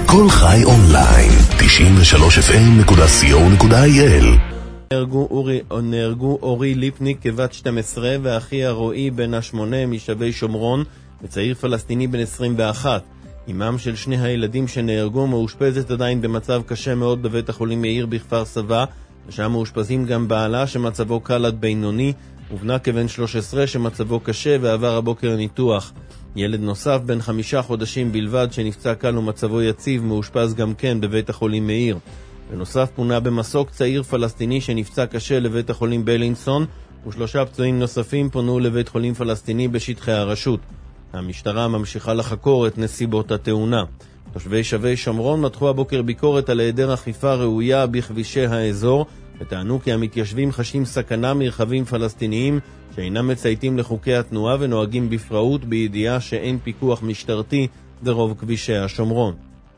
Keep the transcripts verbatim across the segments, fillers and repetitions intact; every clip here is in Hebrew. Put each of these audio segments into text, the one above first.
כל חי אונליין, תשעים ושלוש אף אם נקודה סי או נקודה איי אל. נהרגו אורי, נהרגו אורי ליפניק כבת שתים עשרה ואחי הרועי בן השמונה משבי שומרון וצעיר פלסטיני בן עשרים ואחת. אמם של שני הילדים שנהרגו מאושפזת עדיין במצב קשה מאוד בבית החולים מאיר בכפר סבא, ושם מאושפזים גם בעלה שמצבו קל עד בינוני ובנה כבן שלוש עשרה שמצבו קשה ועבר הבוקר ניתוח. ילד נוסף בן חמישה חודשים בלבד שנפצע קל ומצבו יציב מאושפז גם כן בבית החולים מאיר. בנוסף פונה במסוק צעיר פלסטיני שנפצע קשה לבית החולים בלינסון, ושלושה פצועים נוספים פונו לבית חולים פלסטיני בשטחי הרשות. המשטרה ממשיכה לחקור את נסיבות התאונה. תושבי שבי שומרון מתחו הבוקר ביקורת על היעדר אכיפה ראויה בכבישי האזור, וטענו כי המתיישבים חשים סכנה מרכבים פלסטיניים שאינם מצייתים לחוקי התנועה ונוהגים בפראות בידיעה שאין פיקוח משטרתי ברוב כבישי השומרון.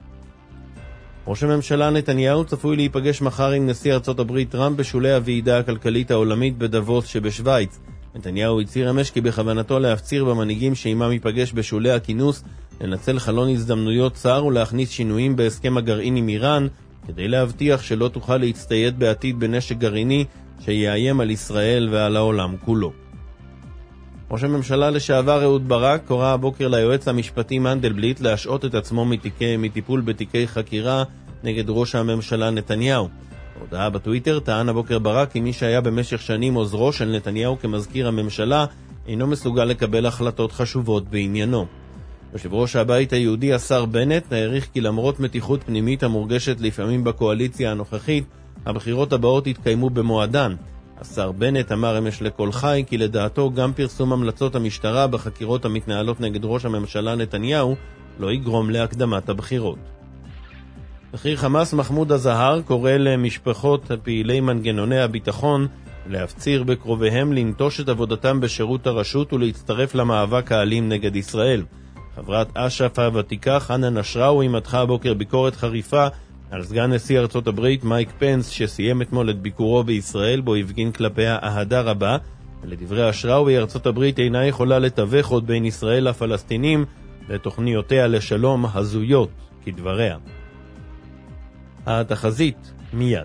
ראש הממשלה נתניהו צפוי להיפגש מחר עם נשיא ארצות הברית טראמפ בשולי הוועידה הכלכלית העולמית בדבוס שבשוויץ. נתניהו הצהיר אמש כי בכוונתו להפציר במנהיגים שעימם ייפגש בשולי הכינוס לנצל חלון הזדמנויות צר ולהכניס שינויים בהסכם הגרעין עם איראן כדי להבטיח שלא תוכל להצטייד בעתיד בנשק גרעיני שיאיים על ישראל ועל העולם כולו. ראש הממשלה לשעבר אהוד ברק קורא הבוקר ליועץ המשפטי מנדלבליט להשעות את עצמו מתיקי, מטיפול בתיקי חקירה נגד ראש הממשלה נתניהו. הודעה בטוויטר טען הבוקר ברק כי מי שהיה במשך שנים עוזרו של נתניהו כמזכיר הממשלה אינו מסוגל לקבל החלטות חשובות בעניינו. יושב ראש הבית היהודי השר בנט העריך כי למרות מתיחות פנימית המורגשת לפעמים בקואליציה הנוכחית, הבחירות הבאות יתקיימו במועדן. השר בנט אמר אמש לכל חי כי לדעתו גם פרסום המלצות המשטרה בחקירות המתנהלות נגד ראש הממשלה נתניהו לא יגרום להקדמת הבחירות. בכיר חמאס מחמוד הזהר קורא למשפחות פעילי מנגנוני הביטחון להפציר בקרוביהם לנטוש את עבודתם בשירות הרשות ולהצטרף למאבק האלים נגד ישראל. חברת אש"ף הוותיקה חנה נשראוי מתחה הבוקר ביקורת חריפה על סגן נשיא ארצות הברית מייק פנס שסיים אתמול את ביקורו בישראל בו הפגין כלפיה אהדה רבה, ולדברי השראוי ארצות הברית אינה יכולה לתווך עוד בין ישראל לפלסטינים לתוכניותיה לשלום הזויות כדבריה. התחזית מיד.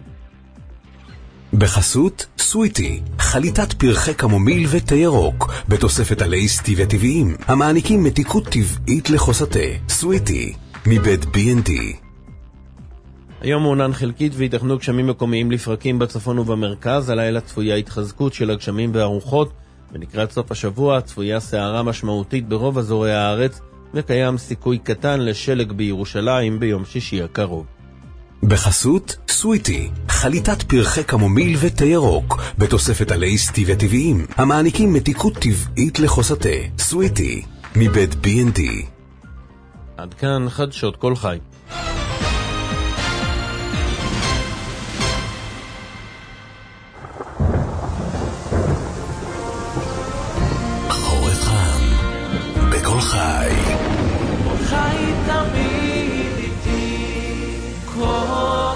בחסות סוויטי, חליטת פרחי קמומיל ותה ירוק, בתוספת עלי סטיביה טבעיים, המעניקים מתיקות טבעית לחוסתה. סוויטי, מבית בי אנד די. היום מעונן חלקית והתכנו גשמים מקומיים לפרקים בצפון ובמרכז. הלילה צפויה התחזקות של הגשמים והרוחות, ולקראת סוף השבוע צפויה סערה משמעותית ברוב אזורי הארץ, וקיים סיכוי קטן לשלג בירושלים ביום שישי הקרוב. בחסות סוויטי, חליטת פרחי קמומיל ותה ירוק, בתוספת עלי סטיביה טבעיים, המעניקים מתיקות טבעית לחוסתה. סוויטי, מבית בי אנד די. עד כאן חדשות כל חי. חורף חם, בכל חי. חי תמיד איתי, כל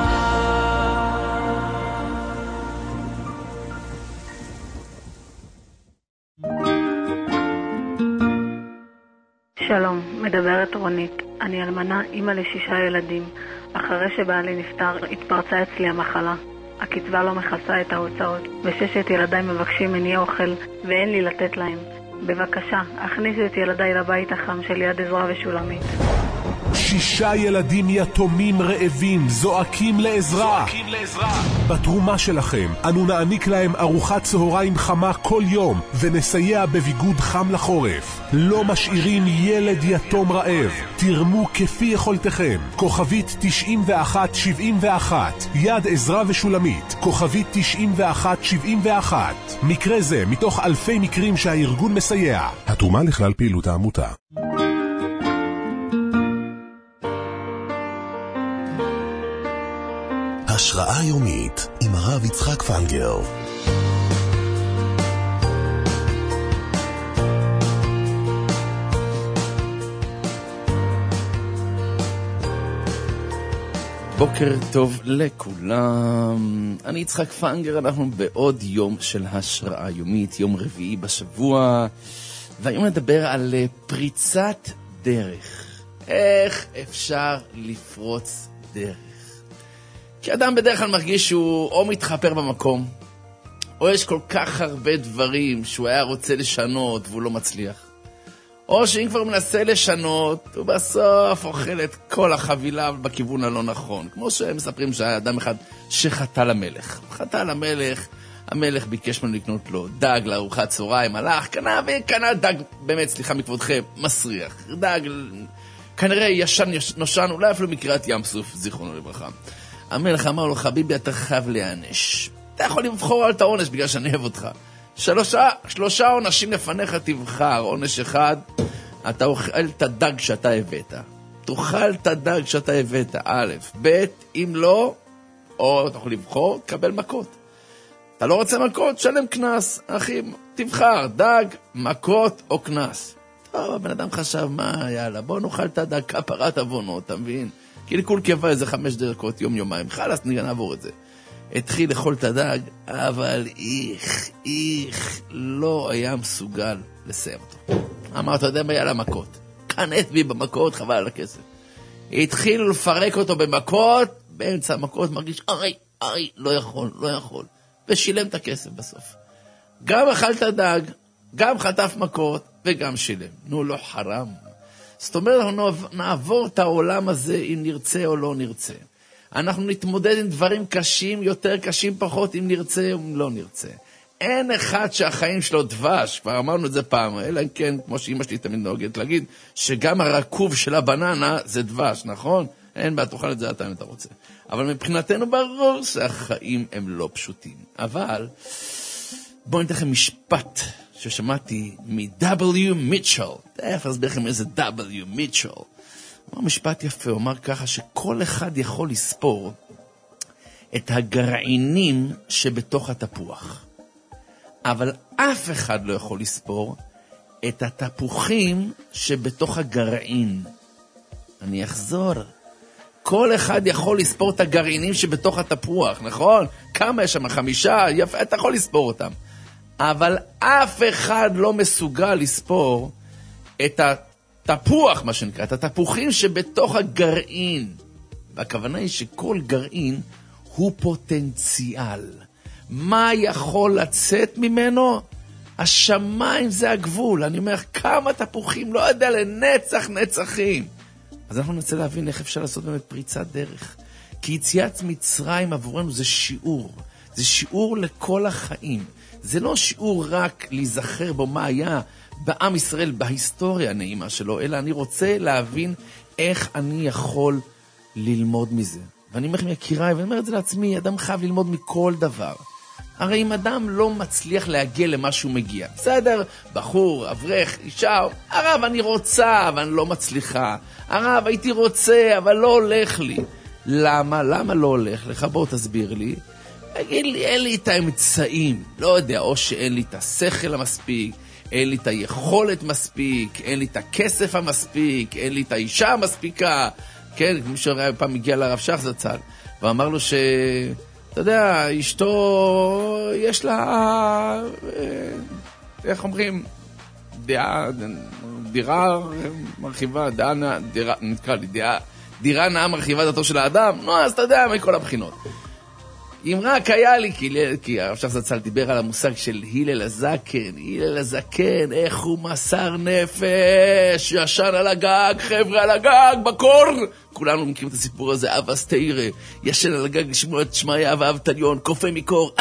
שלום, מדברת רונית. אני אלמנה, אמא לשישה ילדים. אחרי שבעלי נפטר, התפרצה אצלי המחלה. הקצבה לא מכסה את ההוצאות, וששת ילדיי מבקשים ממני אוכל, ואין לי לתת להם. בבקשה, הכניסו את ילדיי לבית החם של יד עזרא ושולמית. שישה ילדים יתומים רעבים זועקים לעזרה. זועקים לעזרה. בתרומה שלכם אנו נעניק להם ארוחת צהריים חמה כל יום ונסייע בביגוד חם לחורף. לא משאירים ילד יתום רעב. תרמו כפי יכולתכם. כוכבית תשעים ואחת שבעים ואחת, יד עזרא ושולמית. כוכבית תשעים ואחת שבעים ואחת. מקרה זה מתוך אלפי מקרים שהארגון מסייע. התרומה לכלל פעילות העמותה. השראה יומית עם הרב יצחק פנגר. בוקר טוב לכולם, אני יצחק פנגר, אנחנו בעוד יום של השראה יומית, יום רביעי בשבוע, והיום נדבר על פריצת דרך. איך אפשר לפרוץ דרך? כי אדם בדרך כלל מרגיש שהוא או מתחפר במקום, או יש כל כך הרבה דברים שהוא היה רוצה לשנות והוא לא מצליח. או שאם כבר מנסה לשנות, הוא בסוף אוכל את כל החבילה בכיוון הלא נכון. כמו שהם מספרים שהיה אדם אחד שחטא למלך. חטא למלך, המלך ביקש ממנו לקנות לו דג לארוחת צהריים, הלך, קנה וקנה דג, באמת, סליחה מכבודכם, מסריח. דג, כנראה ישן נושן, אולי אפילו מקריאת ים סוף, זיכרונו לברכה. המלך אמר לו, חביבי, אתה חייב להיענש. אתה יכול לבחור על את העונש בגלל שאני אוהב אותך. שלושה, שלושה עונשים לפניך תבחר. עונש אחד, אתה אוכל את הדג שאתה הבאת. תאכל את הדג שאתה הבאת, א', ב', אם לא, או אתה יכול לבחור, תקבל מכות. אתה לא רוצה מכות, שלם כנס. אחי, תבחר, דג, מכות או כנס. טוב, הבן אדם חשב, מה, יאללה, בוא נאכל את הדג, כפרת עוונות, אתה מבין? כי לכל קבע איזה חמש דקות, יום יומיים, חלס, נעבור את זה. התחיל לאכול את הדג, אבל איך, איך, לא היה מסוגל לסיים אותו. אמר, אתה יודע מה, יאללה, מכות. כנת בי במכות, חבל על הכסף. התחילו לפרק אותו במכות, באמצע המכות מרגיש, אי, אי, לא יכול, לא יכול. ושילם את הכסף בסוף. גם אכל את הדג, גם חטף מכות, וגם שילם. נו, לא חרם. זאת אומרת, אנחנו נעבור את העולם הזה אם נרצה או לא נרצה. אנחנו נתמודד עם דברים קשים, יותר קשים פחות, אם נרצה או אם לא נרצה. אין אחד שהחיים שלו דבש, כבר אמרנו את זה פעם, אלא כן, כמו שאמא שלי תמיד נוהגת להגיד, שגם הרקוב של הבננה זה דבש, נכון? אין בעיה, תאכל את זה אתה אם אתה רוצה. אבל מבחינתנו ברור שהחיים הם לא פשוטים. אבל בואו ניתן לכם משפט ששמעתי מ-W. מיטשל. תכף אסביר לכם איזה W. מיטשל. הוא אמר משפט יפה, הוא אמר ככה שכל אחד יכול לספור את הגרעינים שבתוך התפוח. אבל אף אחד לא יכול לספור את התפוחים שבתוך הגרעין. אני אחזור. כל אחד יכול לספור את הגרעינים שבתוך התפוח, נכון? כמה יש שם? חמישה? יפה, אתה יכול לספור אותם. אבל אף אחד לא מסוגל לספור את התפוח, מה שנקרא, את התפוחים שבתוך הגרעין. והכוונה היא שכל גרעין הוא פוטנציאל. מה יכול לצאת ממנו? השמיים זה הגבול. אני אומר, כמה תפוחים, לא יודע, לנצח נצחים. אז אנחנו נרצה להבין איך אפשר לעשות באמת פריצת דרך. כי יציאת מצרים עבורנו זה שיעור. זה שיעור לכל החיים. זה לא שיעור רק להיזכר בו מה היה בעם ישראל, בהיסטוריה הנעימה שלו, אלא אני רוצה להבין איך אני יכול ללמוד מזה. ואני אומר לכם יקיריי, ואני אומר את זה לעצמי, אדם חייב ללמוד מכל דבר. הרי אם אדם לא מצליח להגיע למה שהוא מגיע, בסדר, בחור, אברך, אישה, הרב אני רוצה, אבל אני לא מצליחה. הרב הייתי רוצה, אבל לא הולך לי. למה? למה לא הולך לך? בוא תסביר לי. אין לי, אין לי את האמצעים, לא יודע, או שאין לי את השכל המספיק, אין לי את היכולת מספיק, אין לי את הכסף המספיק, אין לי את האישה המספיקה. כן, כמו שראה פעם הגיע לרב שך זצ"ל, ואמר לו ש... אתה יודע, אשתו, יש לה, איך אומרים, דירה, דירה מרחיבה, דירה, דירה, נתקרא לי, דירה, דירה נאה מרחיבה דתו של האדם, נו, אז אתה יודע, מכל הבחינות. אם רק היה לי, כי, כי הרב שך זצ"ל דיבר על המושג של הלל הזקן, הלל הזקן, איך הוא מסר נפש, ישן על הגג, חבר'ה על הגג, בקור. כולנו מכירים את הסיפור הזה, אב אסתירה, ישן על הגג, לשמוע את שמעיה ואב תליון, קופא מקור.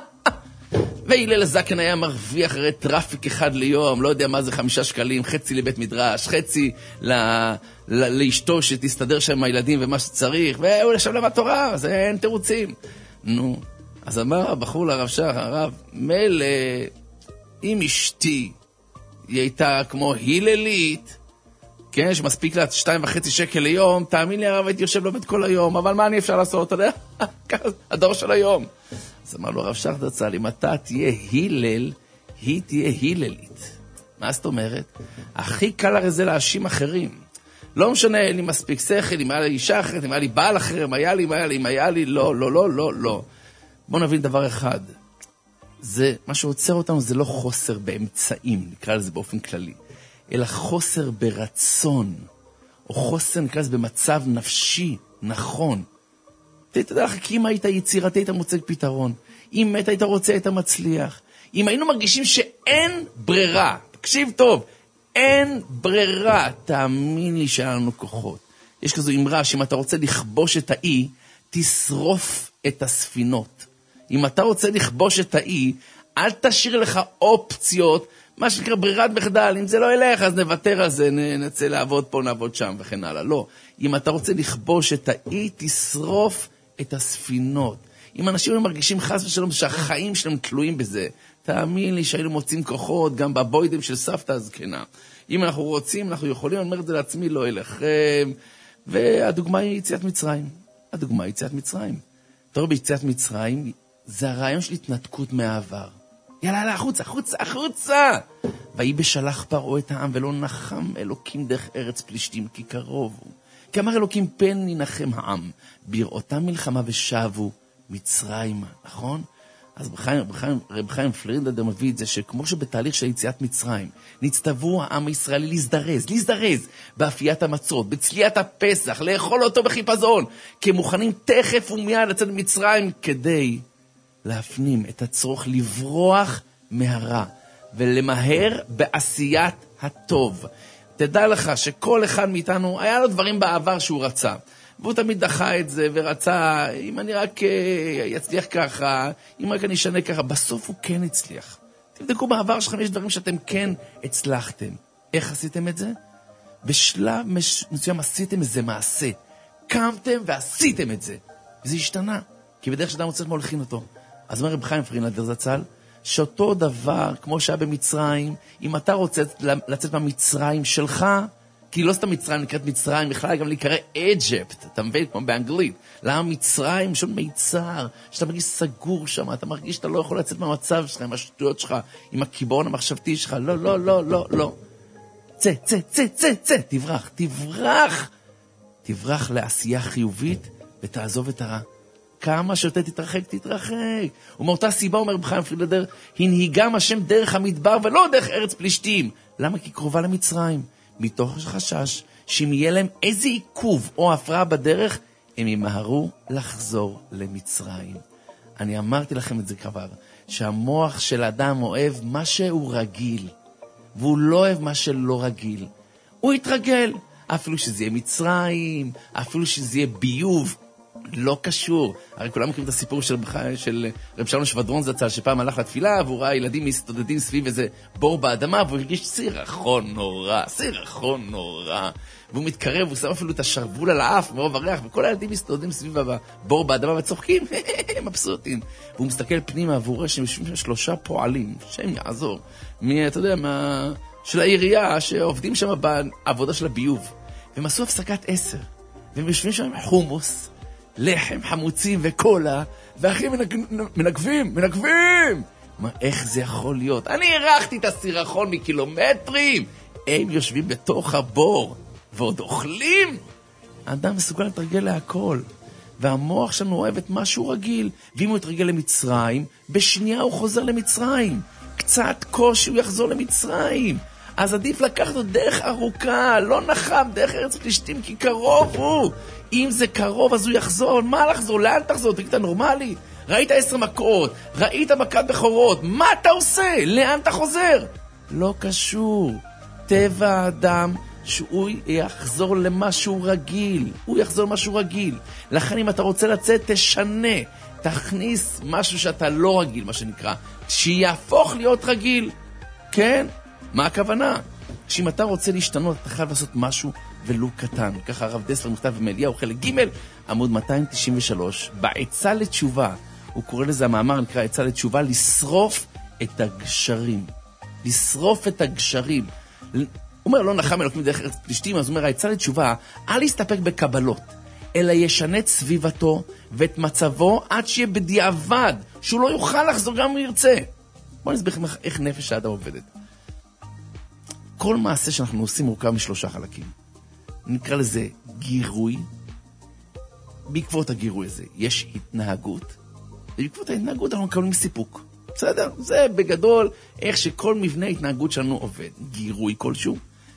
והלל הזקן היה מרוויח הרי טראפיק אחד ליום, לא יודע מה זה חמישה שקלים, חצי לבית מדרש, חצי ל... ל... לאשתו שתסתדר שם עם הילדים ומה שצריך, והוא לשם למה תורה, אז אין תירוצים. נו, אז אמר הבחור לרב שך, הרב, מלא, אם אשתי היא הייתה כמו היללית, כן, שמספיק לה שתיים וחצי שקל ליום, תאמין לי הרב, הייתי יושב לומד כל היום, אבל מה אני אפשר לעשות, אתה יודע? הדור של היום. אז אמר לו הרב שך זצ"ל, אם אתה תהיה הילל, היא תהיה היללית. מה זאת אומרת? הכי קל הרי זה להאשים אחרים. לא משנה, אין לי מספיק שכל, אם היה לי אישה אחרת, אם היה לי בעל אחר, אם היה לי, אם היה לי, אם היה לי, לא, לא, לא, לא, לא. בואו נבין דבר אחד. זה, מה שעוצר אותנו זה לא חוסר באמצעים, נקרא לזה באופן כללי, אלא חוסר ברצון, או חוסן, נקרא לזה במצב נפשי, נכון. תדע לך, כי אם היית יצירתי, היית מוצא פתרון. אם מת, היית רוצה, היית מצליח. אם היינו מרגישים שאין ברירה, תקשיב טוב, אין ברירה, תאמין לי שהיה לנו כוחות. יש כזו אמרה שאם אתה רוצה לכבוש את האי, תשרוף את הספינות. אם אתה רוצה לכבוש את האי, אל תשאיר לך אופציות, מה שנקרא ברירת מחדל, אם זה לא ילך, אז נוותר על זה, נצא לעבוד פה, נעבוד שם וכן הלאה. לא, אם אתה רוצה לכבוש את האי, תשרוף את הספינות. אם אנשים מרגישים חס ושלום שהחיים שלהם תלויים בזה, תאמין לי שהיינו מוצאים כוחות גם בבוידים של סבתא הזקנה. אם אנחנו רוצים, אנחנו יכולים, אני אומר את זה לעצמי, לא ילכם. והדוגמה היא יציאת מצרים. הדוגמה היא יציאת מצרים. תראו, ביציאת מצרים, זה הרעיון של התנתקות מהעבר. יאללה, יאללה, החוצה, החוצה, החוצה! והיא בשלח פרעה את העם, ולא נחם אלוקים דרך ארץ פלישתים, כי קרוב הוא. כי אמר אלוקים, פן ינחם העם, בראותם מלחמה ושבו מצרימה, נכון? אז רב חיים פרידלנדר מביא את זה, שכמו שבתהליך של יציאת מצרים, נצטוו העם הישראלי להזדרז, להזדרז, באפיית המצות, בצליית הפסח, לאכול אותו בחיפזון, כי מוכנים תכף ומיד לצאת מצרים, כדי להפנים את הצורך לברוח מהרע, ולמהר בעשיית הטוב. תדע לך שכל אחד מאיתנו, היה לו דברים בעבר שהוא רצה, והוא תמיד דחה את זה ורצה, אם אני רק יצליח ככה, אם רק אני אשנה ככה, בסוף הוא כן הצליח. תבדקו בעבר שלכם, יש דברים שאתם כן הצלחתם. איך עשיתם את זה? בשלב מסוים עשיתם איזה מעשה. קמתם ועשיתם את זה. וזה השתנה, כי בדרך שאדם רוצה להולכין אותו. אז אומר רב חיים פרידלנדר זצ"ל, שאותו דבר, כמו שהיה במצרים, אם אתה רוצה לצאת מהמצרים שלך, כי לא סתם מצרים נקראת מצרים, בכלל גם להיקרא אג'פט, אתה מבין, כמו באנגלית. למה מצרים? שון מיצר, שאתה מרגיש סגור שם, אתה מרגיש שאתה לא יכול לצאת מהמצב שלך, עם השטויות שלך, עם הכיבון המחשבתי שלך, לא, לא, לא, לא, לא. צא, צא, צא, צא, צא, תברח, תברח. תברח לעשייה חיובית ותעזוב את הרע. כמה שיותר תתרחק, תתרחק. ומאותה סיבה אומר רב חיים פרידלנדר, הנהיגם השם דרך המדבר ולא דרך ארץ פלישתים. למה? כי קרובה למצרים. מתוך חשש שאם יהיה להם איזה עיכוב או הפרעה בדרך, הם ימהרו לחזור למצרים. אני אמרתי לכם את זה כבר, שהמוח של האדם אוהב מה שהוא רגיל, והוא לא אוהב מה שלא רגיל. הוא יתרגל, אפילו שזה יהיה מצרים, אפילו שזה יהיה ביוב, לא קשור. הרי כולם מכירים את הסיפור של, של רב שלום שבדרון זצ"ל, שפעם הלך לתפילה, והוא ראה ילדים מסתודדים סביב איזה בור באדמה, והוא הרגיש סירחון נורא, סירחון נורא. והוא מתקרב, הוא שם אפילו את השרבול על האף, מרוב הריח, וכל הילדים מסתודדים סביב הבור באדמה וצוחקים, מבסוטים. והוא מסתכל פנימה, והוא רואה שהם יושבים שלושה פועלים, שהם יעזור, מי, אתה יודע, מה, של העירייה, שעובדים שם בעבודה של הביוב. והם עשו הפסקת עשר, והם יושבים שם עם חומוס, לחם, חמוצים וקולה, ואחים מנגבים, מנגבים! מה, איך זה יכול להיות? אני הרחתי את הסירחון מקילומטרים! הם יושבים בתוך הבור, ועוד אוכלים? האדם מסוגל לתרגל להכל, והמוח שלנו אוהב את משהו רגיל, ואם הוא יתרגל למצרים, בשנייה הוא חוזר למצרים. קצת קושי הוא יחזור למצרים. אז עדיף לקחת לו דרך ארוכה, לא נחם, דרך ארץ פלישתים, כי קרוב הוא. אם זה קרוב, אז הוא יחזור. מה לחזור? לאן תחזור? תגיד, אתה נורמלי? ראית עשר מכות, ראית מכת בכורות, מה אתה עושה? לאן אתה חוזר? לא קשור. טבע האדם שהוא יחזור למשהו רגיל. הוא יחזור למשהו רגיל. לכן אם אתה רוצה לצאת, תשנה. תכניס משהו שאתה לא רגיל, מה שנקרא. שיהפוך להיות רגיל. כן? מה הכוונה? שאם אתה רוצה להשתנות, אתה חייב לעשות משהו ולו קטן. ככה הרב דסלר מכתב במאליהו, חלק ג' עמוד מאתיים תשעים ושלוש, בעצה לתשובה, הוא קורא לזה, המאמר נקרא עצה לתשובה, לשרוף את הגשרים. לשרוף את הגשרים. הוא אומר, לא נחם אלוקים דרך ארץ פלישתים, אז הוא אומר, העצה לתשובה, אל להסתפק בקבלות, אלא ישנה את סביבתו ואת מצבו עד שיהיה בדיעבד, שהוא לא יוכל לחזור גם אם ירצה. בואו נסביר איך נפש האדם עובדת. כל מעשה שאנחנו עושים מורכב משלושה חלקים. נקרא לזה גירוי. בעקבות הגירוי הזה יש התנהגות. ובעקבות ההתנהגות אנחנו מקבלים סיפוק. בסדר? זה בגדול איך שכל מבנה התנהגות שלנו עובד. גירוי כלשהו,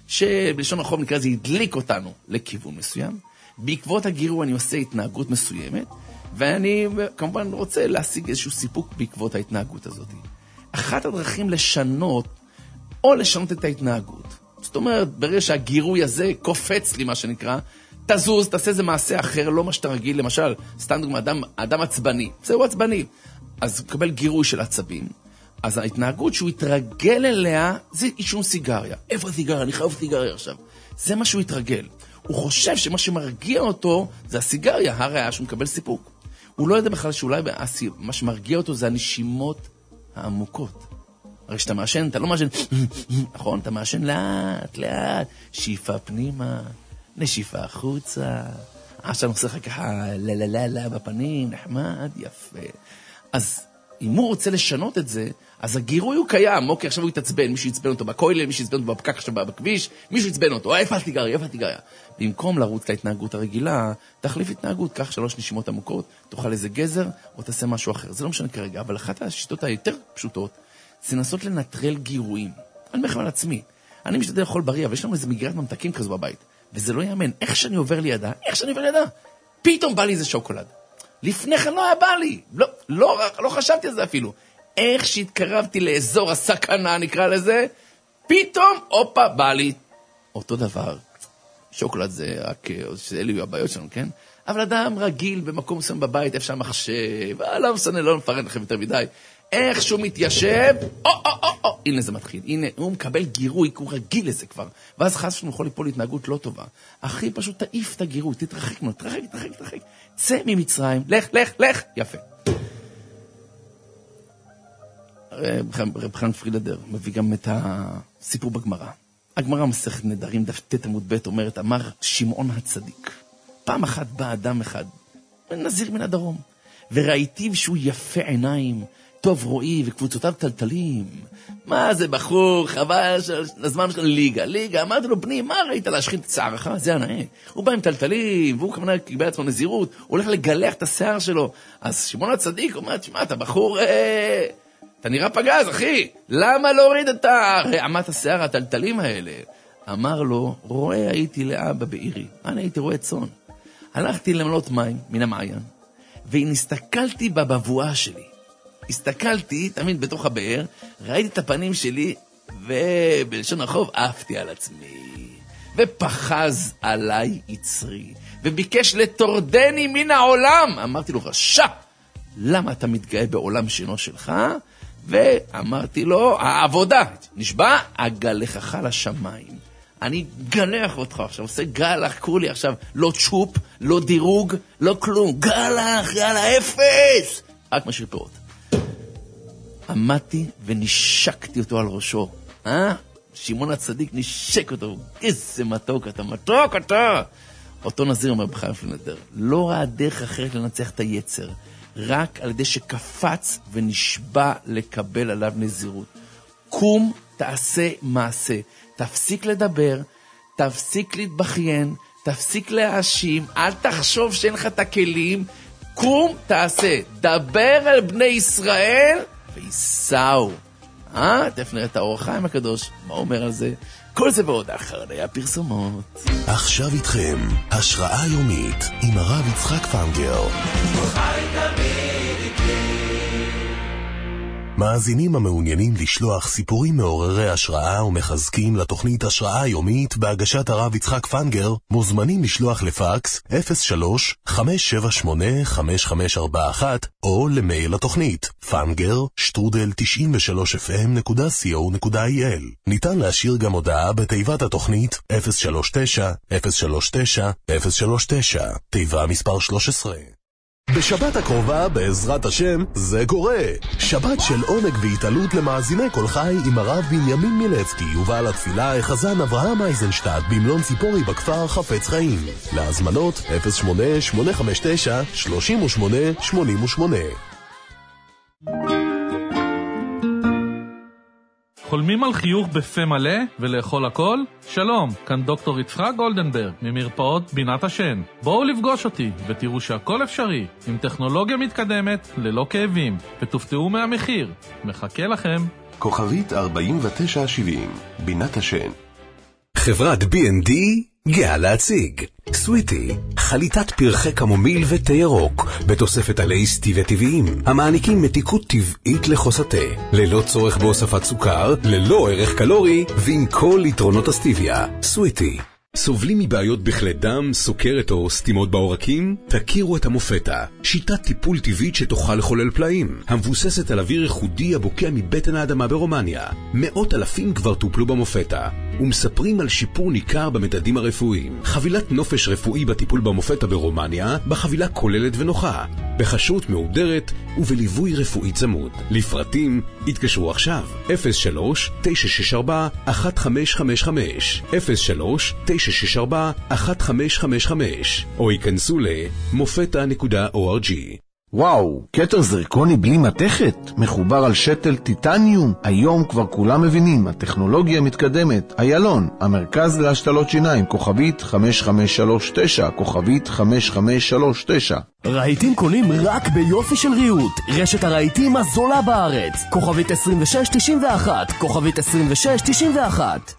שבלשון הרחוב נקרא זה ידליק אותנו לכיוון מסוים. בעקבות הגירוי אני עושה התנהגות מסוימת, ואני כמובן רוצה להשיג איזשהו סיפוק בעקבות ההתנהגות הזאת. אחת הדרכים לשנות, או לשנות את ההתנהגות. זאת אומרת, ברגע שהגירוי הזה קופץ לי מה שנקרא, תזוז, תעשה איזה מעשה אחר, לא מה שאתה רגיל, למשל, סתם דוגמה, אדם, אדם עצבני, זהו עצבני. אז הוא מקבל גירוי של עצבים, אז ההתנהגות שהוא יתרגל אליה, זה עישון סיגריה. איפה הסיגריה? אני חייב סיגריה עכשיו. זה מה שהוא יתרגל. הוא חושב שמה שמרגיע אותו זה הסיגריה, הראיה שהוא מקבל סיפוק. הוא לא יודע בכלל שאולי מה שמרגיע אותו זה הנשימות העמוקות. הרי כשאתה מאשן, אתה לא מאשן, נכון? אתה מאשן לאט, לאט, שאיפה פנימה, נשיפה החוצה. עכשיו נעשה לך ככה, לה לה לה לה בפנים, נחמד, יפה. אז אם הוא רוצה לשנות את זה, אז הגירוי הוא קיים. אוקיי, עכשיו הוא יתעצבן, מישהו יצבן אותו בכוילה, מישהו יצבן אותו בפקק עכשיו בכביש, מישהו יצבן אותו, איפה הסיגריה, איפה הסיגריה. במקום לרוץ להתנהגות הרגילה, תחליף התנהגות, קח שלוש נשימות עמוקות, תאכל איזה גזר, או תעשה משהו אחר. זה לא משנה כרגע, אבל אחת השיטות היותר פשוטות, זה לנסות לנטרל גירויים. אני אומר לכם על עצמי. אני משתדל לאכול בריא, ויש לנו איזה מגרת ממתקים כזו בבית, וזה לא יאמן. איך שאני עובר לידה, איך שאני עובר לידה, פתאום בא לי איזה שוקולד. לפני כן לא היה בא לי. לא, לא, לא חשבתי על זה אפילו. איך שהתקרבתי לאזור הסכנה, נקרא לזה, פתאום, אופה, בא לי. אותו דבר. שוקולד זה רק, שאלו יהיו הבעיות שלנו, כן? אבל אדם רגיל במקום מסוים בבית, איפה שהמחשב, לא משנה, לא נפרט לכם יותר מדי. איך שהוא מתיישב, או, או, או, או, הנה זה מתחיל. הנה, הוא מקבל גירוי, הוא רגיל לזה כבר. ואז חס שהוא יכול ליפול להתנהגות לא טובה. הכי פשוט תעיף את הגירוי, תתרחק ממנו, תרחק, תרחק, תרחק. צא ממצרים, לך, לך, לך, יפה. רב חנן פרידלנדר מביא גם את הסיפור בגמרא. הגמרא מסכת נדרים, דף ט' עמוד ב' אומרת, אמר שמעון הצדיק. פעם אחת בא אדם אחד, נזיר מן הדרום, וראיתיו שהוא יפה עיניים, טוב רואי וקבוצותיו טלטלים. מה זה בחור, חבל לזמן של ליגה. ליגה, אמרתי לו, בני, מה ראית להשחית את שערך? זה הנאה. הוא בא עם טלטלים, והוא כמובן קיבל עצמו נזירות, הוא הולך לגלח את השיער שלו. אז שמעון הצדיק אומר, תשמע, אתה בחור, אה, אתה נראה פגז, אחי. למה לא הוריד את רעמת השיער, הטלטלים האלה? אמר לו, רואה הייתי לאבא בעירי. אני הייתי רואה צאן. הלכתי למלות מים מן המעיין, ונסתכלתי בבבואה שלי. הסתכלתי, תמיד בתוך הבאר, ראיתי את הפנים שלי, ובלשון הרחוב עפתי על עצמי. ופחז עליי יצרי, וביקש לטורדני מן העולם. אמרתי לו, רשע, למה אתה מתגאה בעולם שינו שלך? ואמרתי לו, העבודה, נשבע, אגלחך לשמיים. אני גלח אותך עכשיו, עושה גלח, קולי עכשיו, לא צ'ופ, לא דירוג, לא כלום, גלח, יאללה, אפס. רק משאיר פירות. עמדתי ונשקתי אותו על ראשו. אה? שמעון הצדיק נשק אותו. איזה מתוק אתה, מתוק אתה. אותו נזיר אומר בחיים פרידלנדר, לא ראה דרך אחרת לנצח את היצר, רק על ידי שקפץ ונשבע לקבל עליו נזירות. קום, תעשה מעשה. תפסיק לדבר, תפסיק להתבכיין, תפסיק להאשים, אל תחשוב שאין לך את הכלים. קום, תעשה. דבר על בני ישראל ויסעו. אה? תכף נראה את האור החיים הקדוש, מה אומר על זה? כל זה ועוד אחרי הפרסומות. עכשיו איתכם, השראה יומית עם הרב יצחק פנגר. מאזינים המעוניינים לשלוח סיפורים מעוררי השראה ומחזקים לתוכנית השראה יומית בהגשת הרב יצחק פנגר, מוזמנים לשלוח לפקס אפס שלוש חמש שבע שמונה חמש חמש ארבע אחת או למייל התוכנית פנגר שטרודל תשעים ושלוש אף אם נקודה סי או נקודה איי אל. ניתן להשאיר גם הודעה בתיבת התוכנית אפס שלוש תשע אפס שלוש תשע אפס שלוש תשע, תיבה מספר שלוש עשרה. בשבת הקרובה, בעזרת השם, זה קורה. שבת של עונג והתעלות למאזיני כל חי עם הרב בנימין מילצקי ובעל התפילה החזן אברהם אייזנשטט במלון ציפורי בכפר חפץ חיים. להזמנות אפס שמונה שמונה חמש תשע שלוש שמונה שמונה שמונה. חולמים על חיוך בפה מלא ולאכול הכל? שלום, כאן דוקטור יצחק גולדנברג ממרפאות בינת השן. בואו לפגוש אותי ותראו שהכל אפשרי עם טכנולוגיה מתקדמת ללא כאבים, ותופתעו מהמחיר. מחכה לכם. כוכבית ארבעים ותשע שבעים, בינת השן. חברת בי אנד די גאה להציג סוויטי, חליטת פרחי קמומיל ותה ירוק בתוספת עלי סטיביה טבעיים המעניקים מתיקות טבעית לחוס התה ללא צורך בהוספת סוכר, ללא ערך קלורי ועם כל יתרונות הסטיביה. סוויטי. סובלים מבעיות בכלי דם, סוכרת או סתימות בעורקים? תכירו את המופטה, שיטת טיפול טבעית שתוכל לחולל פלאים, המבוססת על אוויר ייחודי הבוקע מבטן האדמה ברומניה. מאות אלפים כבר טופלו במופטה, ומספרים על שיפור ניכר במדדים הרפואיים. חבילת נופש רפואי בטיפול במופטה ברומניה, בחבילה כוללת ונוחה, בחשות מהודרת ובליווי רפואי צמוד. לפרטים, התקשרו עכשיו, אפס שלוש תשע שש ארבע אחת חמש חמש חמש, אפס שלוש תשע שש ארבע אחת חמש חמש חמש, או ייכנסו ל-מופטה נקודה או אר ג'י. וואו, כתר זרקוני בלי מתכת, מחובר על שתל טיטניום. היום כבר כולם מבינים, הטכנולוגיה מתקדמת. איילון, המרכז להשתלות שיניים, כוכבית חמש חמש שלוש תשע, כוכבית חמש חמש שלוש תשע. רהיטים קונים רק ביופי של ריהוט, רשת הרהיטים הזולה בארץ, כוכבית עשרים ושש תשעים ואחת, כוכבית עשרים ושש תשעים ואחת.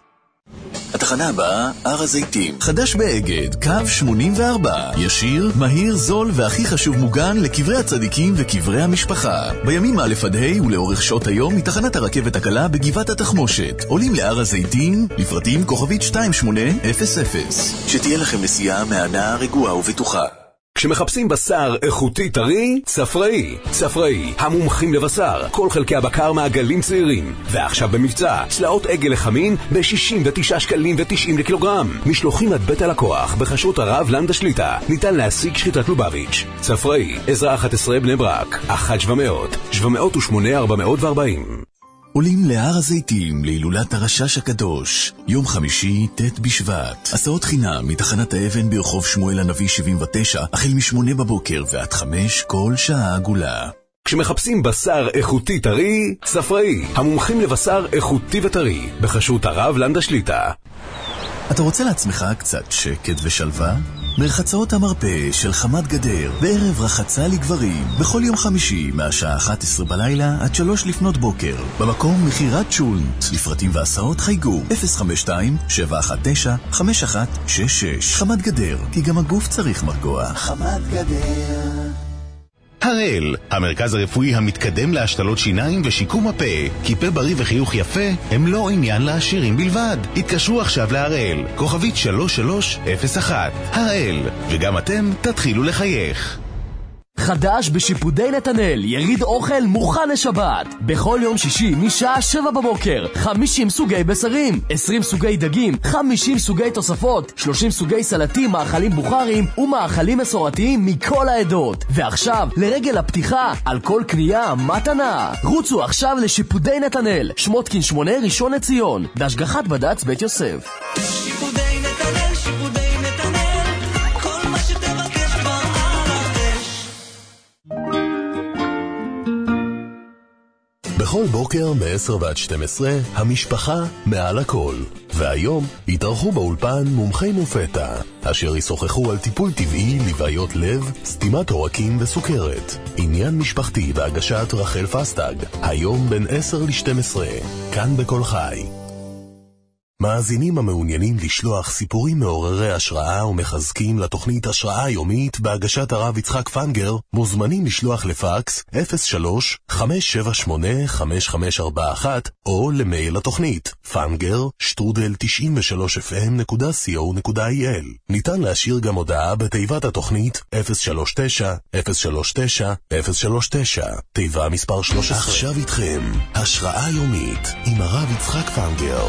התחנה הבאה, הר הזיתים. חדש באגד, קו שמונים וארבע. ישיר, מהיר, זול והכי חשוב מוגן לקברי הצדיקים וקברי המשפחה. בימים א' עד ה' ולאורך שעות היום מתחנת הרכבת הקלה בגבעת התחמושת. עולים להר הזיתים, לפרטים כוכבית שתיים שמונה אפס אפס. שתהיה לכם נסיעה מהנה רגועה ובטוחה. כשמחפשים בשר איכותי טרי, צפראי. צפראי, המומחים לבשר, כל חלקי הבקר מעגלים צעירים. ועכשיו במבצע, צלעות עגל לחמין ב-שישים ותשעה שקלים ותשעים לקילוגרם. משלוחים עד בית הלקוח, בחשרות הרב לנדה שליטה. ניתן להשיג שחיטת לובביץ'. צפראי, עזרה אחת עשרה בני ברק, אחת שבע מאות, שבע מאות ושמונה ארבע מאות וארבעים. עולים להר הזיתים להילולת הרשש הקדוש, יום חמישי ת' בשבט. הסעות חינם מתחנת האבן ברחוב שמואל הנביא שבעים ותשע, החל משמונה בבוקר ועד חמש כל שעה עגולה. כשמחפשים בשר איכותי טרי, צפראי, המומחים לבשר איכותי וטרי, בחשרות הרב לנדה שליטה. אתה רוצה לעצמך קצת שקט ושלווה? מרחצאות המרפא של חמת גדר בערב רחצה לגברים בכל יום חמישי מהשעה אחת עשרה בלילה עד שלוש לפנות בוקר במקום מחירת שולנט. לפרטים והסעות חייגו אפס חמש שתיים שבע אחת תשע חמש אחת שש שש. חמת גדר, כי גם הגוף צריך מרגוע. חמת גדר. הראל, המרכז הרפואי המתקדם להשתלות שיניים ושיקום הפה. כי פה בריא וחיוך יפה הם לא עניין לעשירים בלבד. התקשרו עכשיו להראל, כוכבית שלוש שלוש אפס אחת. הראל, וגם אתם תתחילו לחייך. חדש בשיפודי נתנאל, יריד אוכל מוכן לשבת. בכל יום שישי משעה שבע בבוקר, חמישים סוגי בשרים, עשרים סוגי דגים, חמישים סוגי תוספות, שלושים סוגי סלטים, מאכלים בוכרים ומאכלים מסורתיים מכל העדות. ועכשיו, לרגל הפתיחה, על כל קנייה מתנה. רוצו עכשיו לשיפודי נתנאל, שמותקין שמונה ראשון לציון, בהשגחת בד"ץ בית יוסף. שיפודי נתנאל, שיפודי נתנאל, כל מה שתבקש כבר על הרש. בכל בוקר מ-עשר ועד שתים עשרה, המשפחה מעל הכל. והיום התארחו באולפן מומחי מופטה, אשר ישוחחו על טיפול טבעי לבעיות לב, סתימת עורקים וסוכרת. עניין משפחתי בהגשת רחל פסטג, היום בין עשר ל-שתים עשרה, כאן בכל חי. מאזינים המעוניינים לשלוח סיפורים מעוררי השראה ומחזקים לתוכנית השראה יומית בהגשת הרב יצחק פנגר, מוזמנים לשלוח לפקס אפס שלוש חמש שבע שמונה חמש חמש ארבע אחת או למייל לתוכנית פנגר שטרודל תשעים ושלוש אף אם נקודה סי או נקודה איי אל. ניתן להשאיר גם הודעה בתיבת התוכנית אפס שלוש תשע אפס שלוש תשע אפס שלוש תשע, תיבה מספר שלוש עשרה. עכשיו איתכם השראה יומית עם הרב יצחק פנגר.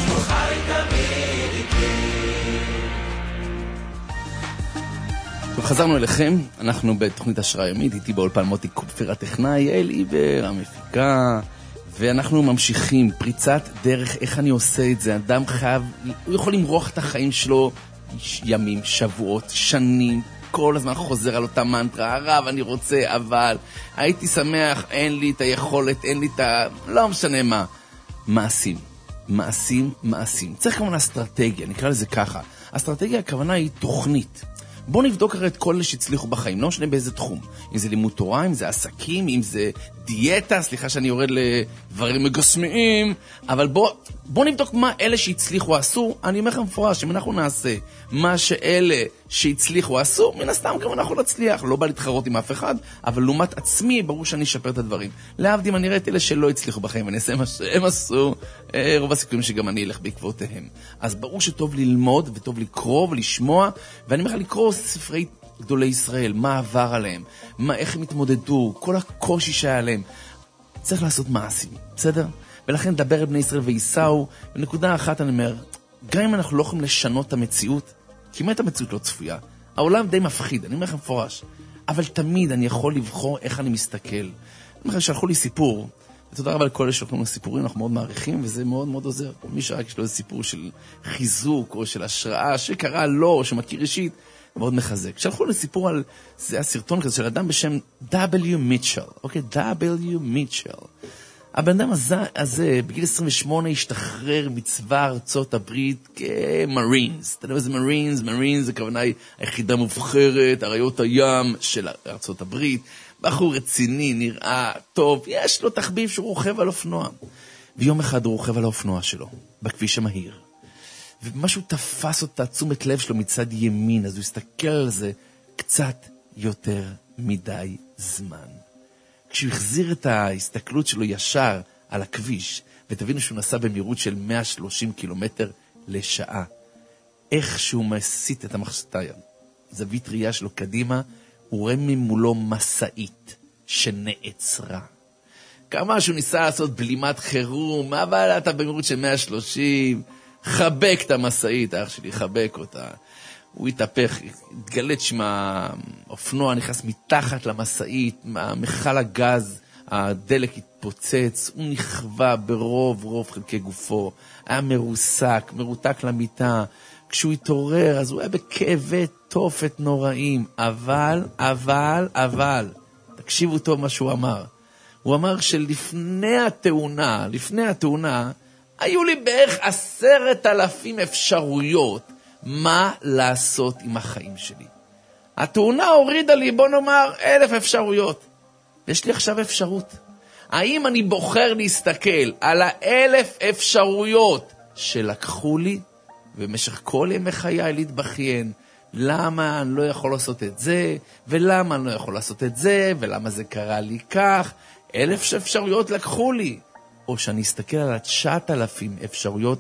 חזרנו אליכם, אנחנו בתוכנית השראה יומית, איתי באולפן מוטי קופפר הטכנאי, יעל עיבר המפיקה, ואנחנו ממשיכים פריצת דרך. איך אני עושה את זה? אדם חייב, הוא יכול למרוח את החיים שלו ימים, שבועות, שנים, כל הזמן חוזר על אותה מנטרה, הרב אני רוצה, אבל הייתי שמח, אין לי את היכולת, אין לי את ה... לא משנה מה. מעשים, מעשים, מעשים. צריך כמובן אסטרטגיה, נקרא לזה ככה. אסטרטגיה הכוונה היא תוכנית. בואו נבדוק הרי את כל אלה שהצליחו בחיים, לא משנה באיזה תחום. אם זה לימוד תורה, אם זה עסקים, אם זה דיאטה, סליחה שאני יורד לדברים מגוסמיים, אבל בואו בוא נבדוק מה אלה שהצליחו עשו. אני אומר לכם מפורש, אם אנחנו נעשה מה שאלה שהצליחו עשו, מן הסתם גם אנחנו נצליח. לא בא להתחרות עם אף אחד, אבל לעומת עצמי, ברור שאני אשפר את הדברים. להבדיל, אני ראיתי אלה שלא הצליחו בחיים, ואני אעשה מה שהם עשו, רוב הסיכויים שגם אני אלך בעקבותיהם. אז ברור שטוב ללמוד וטוב לקרוא ולשמוע, ואני אומר לך לקרוא ספרי גדולי ישראל, מה עבר עליהם, מה, איך הם התמודדו, כל הקושי שהיה עליהם. צריך לעשות מעשים, בסדר? ולכן דבר על בני ישראל וייסעו. בנקודה אחת אני אומר, גם אם אנחנו לא יכולים לשנות את המציאות, כמעט המציאות לא צפויה. העולם די מפחיד, אני אומר לכם מפורש. אבל תמיד אני יכול לבחור איך אני מסתכל. אני אומר לכם, שלחו לי סיפור, ותודה רבה לכל אלה שלוחים לסיפורים, אנחנו מאוד מעריכים, וזה מאוד מאוד עוזר. מי שרק יש לו איזה סיפור של חיזוק, או של השראה, שקרה לו, או שמכיר אישית, מאוד מחזק. שלחו לי סיפור על, זה הסרטון כזה של אדם בשם דאבליו מיטשל, אוקיי? דאבליו מיטשל. הבן אדם הזה, הזה, בגיל עשרים ושמונה, השתחרר מצבא ארצות הברית כמרינס. אתה יודע מה זה מרינס? מרינס זה כוונה היחידה מובחרת, אריות הים של ארצות הברית. בחור רציני, נראה טוב, יש לו תחביב שהוא רוכב על אופנוע. ויום אחד הוא רוכב על האופנוע שלו, בכביש המהיר. ומשהו תפס אותה, תשומת לב שלו מצד ימין, אז הוא הסתכל על זה קצת יותר מדי זמן. כשהוא החזיר את ההסתכלות שלו ישר על הכביש, ותבינו שהוא נסע במהירות של מאה ושלושים קילומטר לשעה, איך שהוא מסיט את המחשבה, זווית ראייה שלו קדימה, הוא רואה ממולו מסעית שנעצרה. כמה שהוא ניסה לעשות בלימת חירום, אבל אתה במהירות של מאה ושלושים, חבק את המסעית, האח שלי, חבק אותה. הוא התהפך, התגלת שהאופנוע נכנס מתחת למסעית, מחל הגז, הדלק התפוצץ, הוא נכווה ברוב רוב חלקי גופו, היה מרוסק, מרותק למיטה. כשהוא התעורר, אז הוא היה בכאבי תופת נוראים, אבל, אבל, אבל, תקשיבו טוב מה שהוא אמר. הוא אמר שלפני התאונה, לפני התאונה, היו לי בערך עשרת אלפים אפשרויות מה לעשות עם החיים שלי. התאונה הורידה לי, בוא נאמר, אלף אפשרויות. יש לי עכשיו אפשרות. האם אני בוחר להסתכל על האלף אפשרויות שלקחו לי, ובמשך כל ימי חיי להתבכיין, למה אני לא יכול לעשות את זה, ולמה אני לא יכול לעשות את זה, ולמה זה קרה לי כך, אלף אפשרויות לקחו לי. או שאני אסתכל על התשעת אלפים אפשרויות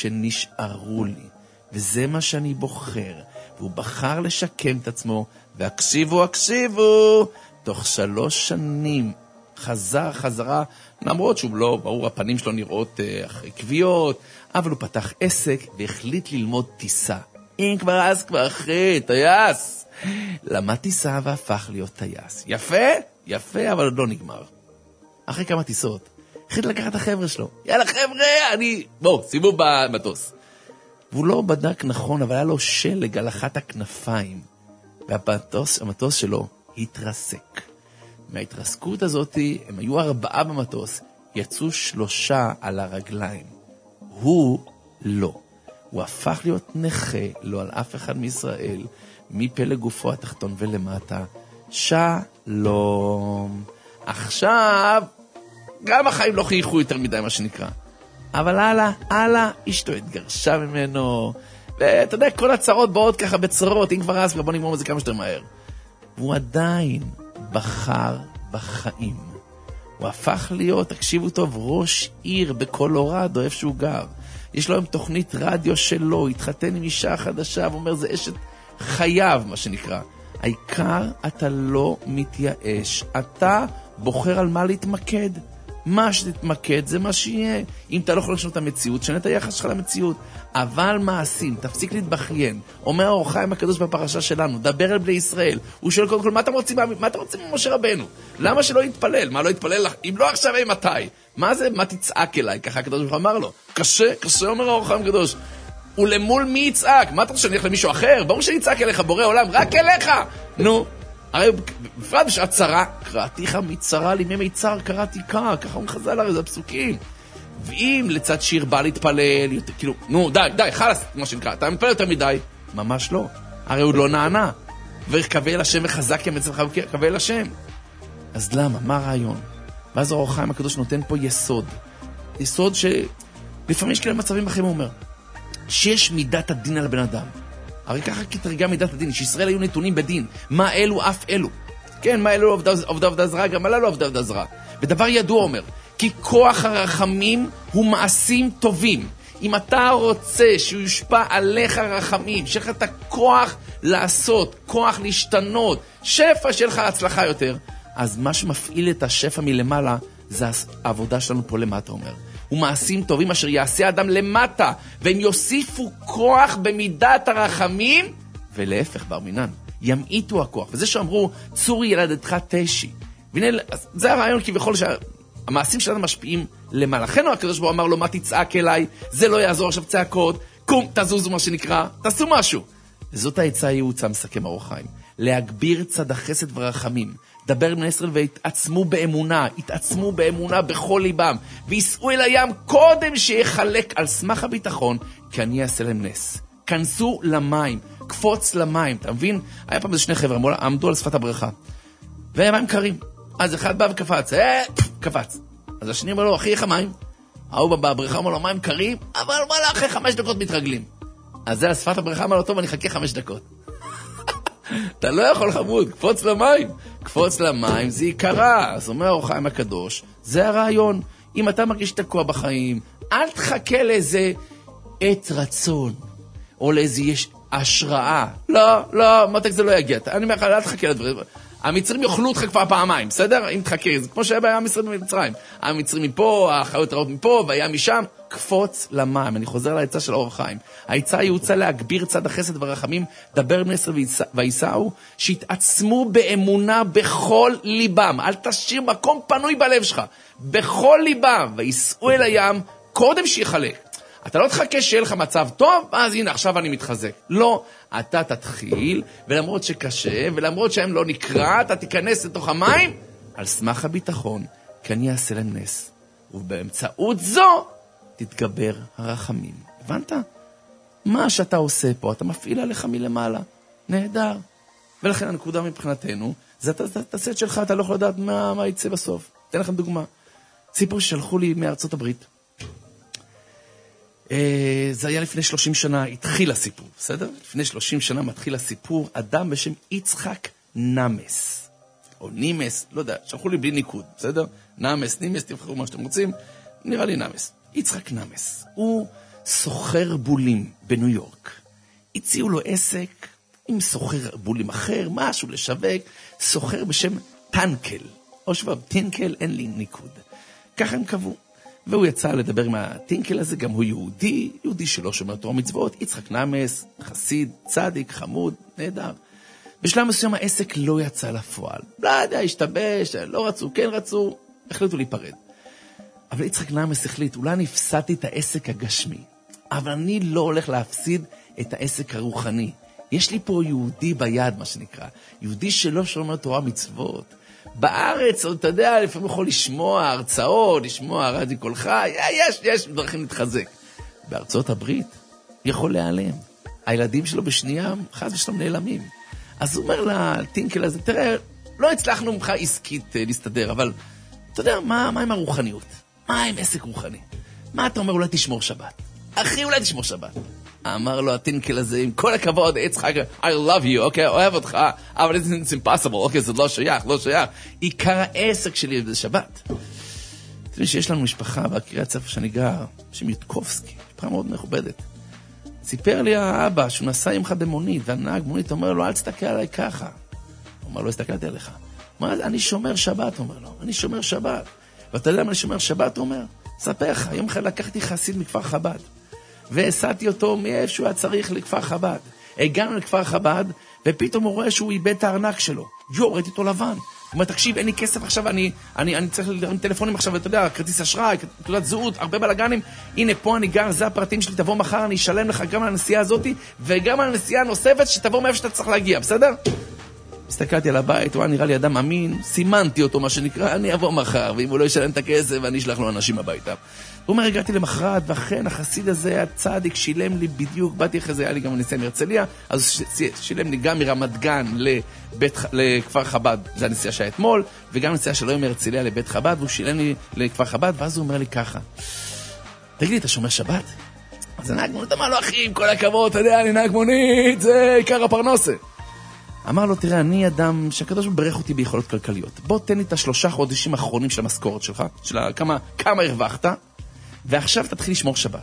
שנשארו לי. וזה מה שאני בוחר. והוא בחר לשקם את עצמו, והקשיבו, הקשיבו, תוך שלוש שנים חזר, חזרה, למרות שהוא לא, ברור, הפנים שלו נראות אחרי קביעות, אבל הוא פתח עסק והחליט ללמוד טיסה. אם כבר אז כבר אחרי, טייס. למד טיסה והפך להיות טייס. יפה? יפה, אבל עוד לא נגמר. אחרי כמה טיסות, החליט לקחת את החבר'ה שלו. יאללה חבר'ה, אני... בואו, סיבוב במטוס. והוא לא בדק נכון, אבל היה לו שלג על אחת הכנפיים. והמטוס, המטוס שלו התרסק. מההתרסקות הזאת, הם היו ארבעה במטוס, יצאו שלושה על הרגליים. הוא לא. הוא הפך להיות נכה, לא על אף אחד מישראל, מפה לגופו התחתון ולמטה. שלום. עכשיו, גם החיים לא חייכו יותר מדי, מה שנקרא. אבל הלאה, הלאה, אשתו התגרשה ממנו. ואתה יודע, כל הצרות באות ככה בצרות, אם כבר אז, בוא נגמור את זה כמה שיותר מהר. והוא עדיין בחר בחיים. הוא הפך להיות, תקשיבו טוב, ראש עיר בקולורדו, איפה שהוא גר. יש לו היום תוכנית רדיו שלו, התחתן עם אישה חדשה, ואומר, זה אשת חייו, מה שנקרא. העיקר, אתה לא מתייאש. אתה בוחר על מה להתמקד. מה שתתמקד זה מה שיהיה. אם אתה לא יכול לשנות את המציאות, שנה את היחס שלך למציאות. אבל מעשים, תפסיק להתבכיין. אומר האור חיים הקדוש בפרשה שלנו, דבר אל בני ישראל. הוא שואל קודם כל, מה אתם רוצים, מה אתם רוצים ממשה רבנו? למה שלא יתפלל? מה לא יתפלל לך? אם לא עכשיו, אם מתי? מה זה? מה תצעק אליי? ככה הקדוש ברוך הוא אמר לו. קשה, קשה אומר האור חיים הקדוש. ולמול מי יצעק? מה אתה רוצה שאני אלך למישהו אחר? ברור שאני יצעק אליך, בורא עולם, רק אליך. נו. הרי בפרט בשעת צרה, קראתיך מצרה לימי מיצר, קראתי כך, ככה הוא מחזל הרי, זה הפסוקים. ואם לצד שיר בא להתפלל, יותר, כאילו, נו, די, די, חלס, מה שנקרא, אתה מתפלל יותר מדי, ממש לא. הרי הוא לא נענה, וקווה אל השם וחזק ימצאך וקווה אל השם. אז למה? מה הרעיון? ואז האור החיים הקדוש נותן פה יסוד. יסוד שלפעמים יש כאלה מצבים אחרים, הוא אומר, שיש מידת הדין על הבן אדם. הרי ככה כתרגה מידת הדין, שישראל היו נתונים בדין. מה אלו אף אלו. כן, מה אלו עובדה עובדה זרה, גם מה אלו עובדה עובדה זרה. ודבר ידוע אומר, כי כוח הרחמים הוא מעשים טובים. אם אתה רוצה שהוא יושפע עליך רחמים, שיהיה לך את הכוח לעשות, כוח להשתנות, שפע שיהיה לך הצלחה יותר, אז מה שמפעיל את השפע מלמעלה, זה העבודה שלנו פה למטה, אומר. ומעשים טובים אשר יעשה אדם למטה, והם יוסיפו כוח במידת הרחמים, ולהפך בר מינן, ימעיטו הכוח. וזה שאמרו, צורי ילדתך תשי. והנה, זה הרעיון כביכול שהמעשים שלנו משפיעים למעלה. לכן הקדוש ברוך הוא אמר לו, מה תצעק אליי? זה לא יעזור עכשיו צעקות, קום, תזוזו מה שנקרא, תעשו משהו. וזאת העצה הייעוצה מסכם אור החיים. להגביר צד החסד ורחמים. דבר בני ישראל והתעצמו באמונה, התעצמו באמונה בכל ליבם, ויסעו אל הים קודם שיחלק על סמך הביטחון, כי אני אעשה להם נס. כנסו למים, קפוץ למים, אתה מבין? היה פעם איזה שני חבר'ה, עמדו על שפת הבריכה, והמים קרים. אז אחד בא וקפץ, אה, קפץ. אז השני אומר לו, אחי, איך המים? ההוא בא בבריכה, אומר לו, מים קרים, אבל מה לה, אחרי חמש דקות מתרגלים. אז זה על שפת הבריכה, אמר לו, טוב, אני אחכה חמש דקות. אתה לא יכול חמוד, קפוץ למים. קפוץ למים, זה יקרה. אז אומר אור החיים הקדוש, זה הרעיון. אם אתה מרגיש תקוע בחיים, אל תחכה לאיזה עת רצון, או לאיזה יש השראה. לא, לא, מותק זה לא יגיע. אני אומר לך, אל תחכה לדברים. המצרים יאכלו אותך כבר פעמיים, בסדר? אם תחכה, זה כמו שהיה בעיה המצרים במצרים. המצרים מפה, החיות רעות מפה, והיה משם, קפוץ למים. אני חוזר לעצה של אור החיים. העצה היא הוצאה להגביר צד החסד ורחמים, דבר בני ישראל ויסעו, שיתעצמו באמונה בכל ליבם. אל תשאיר מקום פנוי בלב שלך. בכל ליבם, ויסעו אל הים, קודם שיחלק. אתה לא תחכה שיהיה לך מצב טוב, אז הנה, עכשיו אני מתחזק. לא, אתה תתחיל, ולמרות שקשה, ולמרות שהם לא נקרא, אתה תיכנס לתוך המים, על סמך הביטחון, כי אני אעשה להם נס. ובאמצעות זו, תתגבר הרחמים. הבנת? מה שאתה עושה פה, אתה מפעיל עליך מלמעלה. נהדר. ולכן הנקודה מבחינתנו, זה אתה תעשה את שלך, אתה לא יכול לדעת מה, מה יצא בסוף. אתן לכם דוגמה. סיפור ששלחו לי מארצות הברית. זה היה לפני שלושים שנה, התחיל הסיפור, בסדר? לפני שלושים שנה מתחיל הסיפור, אדם בשם יצחק נמס, או נימס, לא יודע, שלחו לי בלי ניקוד, בסדר? נמס, נימס, תבחרו מה שאתם רוצים, נראה לי נמס. יצחק נמס, הוא סוחר בולים בניו יורק. הציעו לו עסק עם סוחר בולים אחר, משהו לשווק, סוחר בשם טנקל, או שבב, טנקל, אין לי ניקוד. ככה הם קבעו. והוא יצא לדבר עם הטינקל הזה, גם הוא יהודי, יהודי שלא שומר תורה מצוות, יצחק נמס, חסיד, צדיק, חמוד, נהדר. בשלב מסוים העסק לא יצא לפועל. לא יודע, השתבש, לא רצו, כן רצו, החליטו להיפרד. אבל יצחק נמס החליט, אולי אני הפסדתי את העסק הגשמי, אבל אני לא הולך להפסיד את העסק הרוחני. יש לי פה יהודי ביד, מה שנקרא, יהודי שלא שומר תורה מצוות. בארץ, אתה יודע, לפעמים יכול לשמוע הרצאות, לשמוע רדיו קול חי, יש, יש דרכים להתחזק. בארצות הברית יכול להיעלם. הילדים שלו בשנייה, חס ושלום נעלמים. אז הוא אומר לטינקל הזה, תראה, לא הצלחנו ממך עסקית להסתדר, אבל אתה יודע, מה, מה עם הרוחניות? מה עם עסק רוחני? מה אתה אומר, אולי תשמור שבת? אחי, אולי תשמור שבת. אמר לו הטינקל הזה, עם כל הכבוד, יצחק, I love you, אוקיי, אוהב אותך, אבל it's impossible, אוקיי, זה לא שייך, לא שייך. עיקר העסק שלי זה שבת. אתה יודע שיש לנו משפחה בקריית ספר שאני גר, שם יודקובסקי, משפחה מאוד מכובדת. סיפר לי האבא שהוא נסע עמך במונית, והנהג מונית אומר לו, אל תסתכל עליי ככה. הוא אומר לו, הסתכלתי עליך. הוא אומר, אני שומר שבת, אומר לו, אני שומר שבת. ואתה יודע מה אני שומר שבת, הוא אומר? ספר לך, יום אחד לקחתי חסיד מכפר חב"ד. והסעתי אותו מאיפה שהוא היה צריך לכפר חב"ד. הגענו לכפר חב"ד, ופתאום הוא רואה שהוא איבד את הארנק שלו. יו, ראיתי אותו לבן. הוא אומר, תקשיב, אין לי כסף עכשיו, אני, אני, אני צריך להרים טלפונים עכשיו, אתה יודע, כרטיס אשראי, תעודת זהות, הרבה בלגנים. הנה, פה אני גר, זה הפרטים שלי, תבוא מחר, אני אשלם לך גם על הנסיעה הזאת, וגם על הנסיעה הנוספת שתבוא מאיפה שאתה צריך להגיע, בסדר? הסתכלתי על הבית, הוא נראה לי אדם אמין, סימנתי אותו מה שנקרא, אני אבוא מחר, ואם הוא לא ישלם את הכסף, אני אשלח לו אנשים הביתה. הוא אומר, הגעתי למחרת, ואכן החסיד הזה היה צדיק, שילם לי בדיוק, באתי אחרי זה, היה לי גם נסיעה מהרצליה, אז שילם לי גם מרמת גן לבית, לכפר חב"ד, זה הנסיעה שהיה אתמול, וגם נסיעה שלו עם הרצליה לבית חב"ד, והוא שילם לי לכפר חב"ד, ואז הוא אומר לי ככה, תגיד לי, אתה שומר שבת? אז הנהג מונית אמר לו, אחי, עם כל הכבוד, אתה יודע, אני נהג מונית, זה עיקר הפרנסה. אמר לו, תראה, אני אדם שהקדוש ברך אותי ביכולות כלכליות. בוא תן לי את השלושה חודשים האחרונים של המשכורת שלך, של כמה, כמה הרווחת, ועכשיו תתחיל לשמור שבת.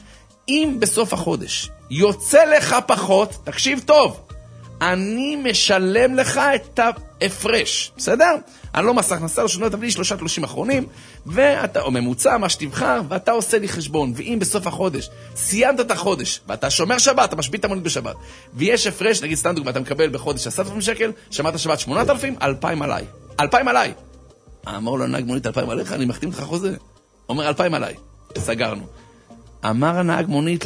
אם בסוף החודש יוצא לך פחות, תקשיב טוב, אני משלם לך את ההפרש, בסדר? אני לא מס הכנסה, לא שונה, תביא לי שלושה תלושים אחרונים, ואתה, או ממוצע, מה שתבחר, ואתה עושה לי חשבון, ואם בסוף החודש, סיימת את החודש, ואתה שומר שבת, אתה משבית את המונית בשבת, ויש הפרש, נגיד סתם דוגמה, אתה מקבל בחודש עשרת אלפים שקל, שמרת שבת שמונת אלפים, אלפיים עליי. אלפיים עליי. אמר לו, נהג מונית אלפיים עליך, אני מחתים לך חוזה. אומר, אלפיים עליי. סגרנו. אמר הנהג מונית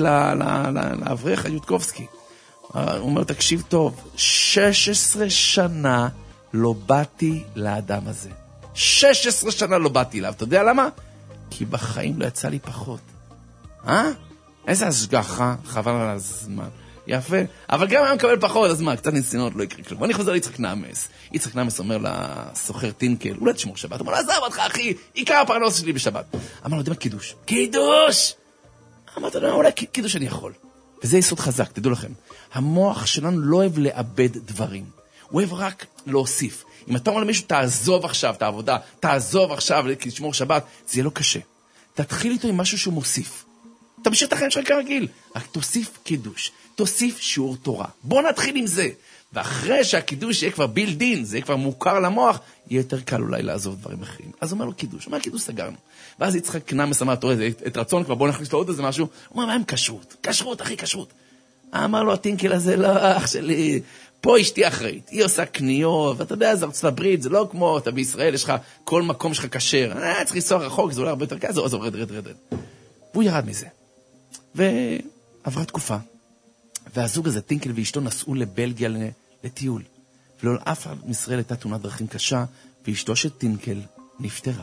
לאברך, יודקובסקי. הוא אומר, תקשיב טוב, שש עשרה שנה לא באתי לאדם הזה. שש עשרה שנה לא באתי אליו. אתה יודע למה? כי בחיים לא יצא לי פחות. אה? איזה השגחה, חבל על הזמן. יפה. אבל גם אם מקבל פחות, אז מה, קצת ניסיונות לא יקרה כלום. אני חוזר ליצחק נמס. יצחק נמס אומר לסוחר טינקל, אולי תשמור שבת. אמר לו, עזב אותך, אחי, עיקר הפרנס שלי בשבת. אמר לו, יודע מה, קידוש. קידוש! אמרת לו, אולי קידוש אני יכול. וזה יסוד חזק, תדעו לכם. המוח שלנו לא אוהב לאבד דברים. הוא אוהב רק להוסיף. אם אתה אומר למישהו, תעזוב עכשיו את העבודה, תעזוב עכשיו לשמור שבת, זה יהיה לא קשה. תתחיל איתו עם משהו שהוא מוסיף. תמשיך את החיים שלך כרגיל. רק תוסיף קידוש, תוסיף שיעור תורה. בוא נתחיל עם זה. ואחרי שהקידוש יהיה כבר בילדין, זה יהיה כבר מוכר למוח, יהיה יותר קל אולי לעזוב דברים אחרים. אז הוא אומר לו קידוש, הוא אומר קידוש סגרנו. ואז יצחק נמס אמר, תראה, את רצון כבר, בוא נכניס לו עוד איזה משהו. הוא אומר, מה עם כשרות? כשרות, אחי, כשרות. אמר לו, הטינקל הזה, לא, אח שלי, פה אשתי אחראית, היא עושה קניות, ואתה יודע, זה ארצות הברית, זה לא כמו, אתה בישראל, יש לך, כל מקום שלך כשר, אה, צריך לנסוע רחוק, זה אולי הרבה יותר קל, זה רד, רד, רד, רד. והוא ירד מזה. ועברה תקופה, והזוג הזה, טינקל ואשתו, נסעו לבלגיה לטיול, ולא לאף מישראל הייתה תאונת דרכים קשה, ואשתו של טינקל נפטרה.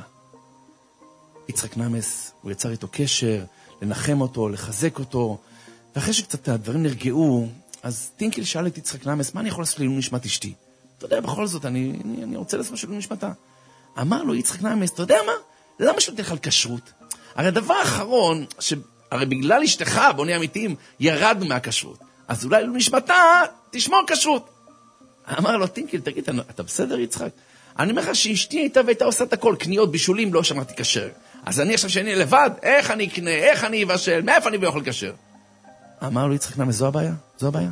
יצחק נמס, הוא יצר איתו קשר, לנחם אותו, לחזק אותו, ואחרי שקצת הדברים נרגעו, אז טינקל שאל את יצחק נמס, מה אני יכול לעשות לעילוי נשמת אשתי? אתה יודע, בכל זאת, אני, אני, אני רוצה לעשות משהו לעילוי נשמתה. אמר לו יצחק נמס, אתה יודע מה? למה שלא תלך על כשרות? הרי הדבר האחרון, ש... הרי בגלל אשתך, בוא נהיה אמיתיים, ירדנו מהכשרות. אז אולי לעילוי נשמתה, תשמור כשרות. אמר לו, טינקל, תגיד, אתה, אתה בסדר יצחק? אני אומר לך שאשתי הייתה והייתה עושה את הכל, קניות, בישולים, לא שמרתי כשר. אז אני עכשיו שאני לבד, איך אני אקנה, איך אני אבשל, מאיפה אני ביוכל כשר? אמר לו יצחק נמס, זו הבעיה? זו הבעיה?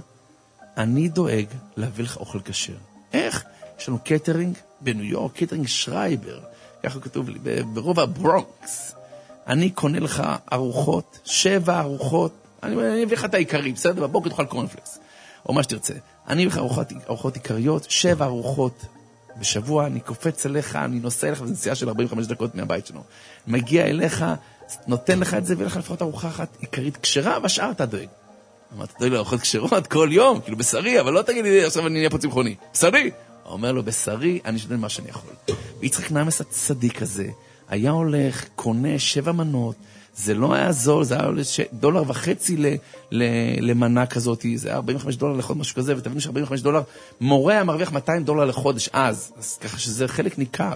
אני דואג להביא לך אוכל כשר. איך? יש לנו קטרינג בניו יורק, קטרינג שרייבר, ככה כתוב לי, ברוב הברונקס. אני קונה לך ארוחות, שבע ארוחות, אני, אני אביא לך את העיקרים, בסדר? בבוקר תאכל קורנפלקס, או מה שתרצה. אני אביא לך ארוחות, ארוחות עיקריות, שבע ארוחות בשבוע, אני קופץ אליך, אני נוסע אליך, וזו נסיעה של ארבעים וחמש דקות מהבית שלנו. מגיע אליך, נותן לך את זה, ואין לך לפחות ארוחה אחת עיקרית כשרה, והשאר אתה דואג. אמרת, דואג לארוחות כשרות כל יום, כאילו בשרי, אבל לא תגיד לי, עכשיו אני נהיה פה צמחוני. בשרי? הוא אומר לו, בשרי, אני שודן מה שאני יכול. ויצחק נמס הצדיק הזה, היה הולך, קונה שבע מנות, זה לא היה זול, זה היה דולר וחצי ל, ל, למנה כזאת, זה היה ארבעים וחמישה דולר לחודש, משהו כזה, ותבינו ש-ארבעים וחמישה דולר, מורה היה מרוויח מאתיים דולר לחודש אז, אז ככה שזה חלק ניכר.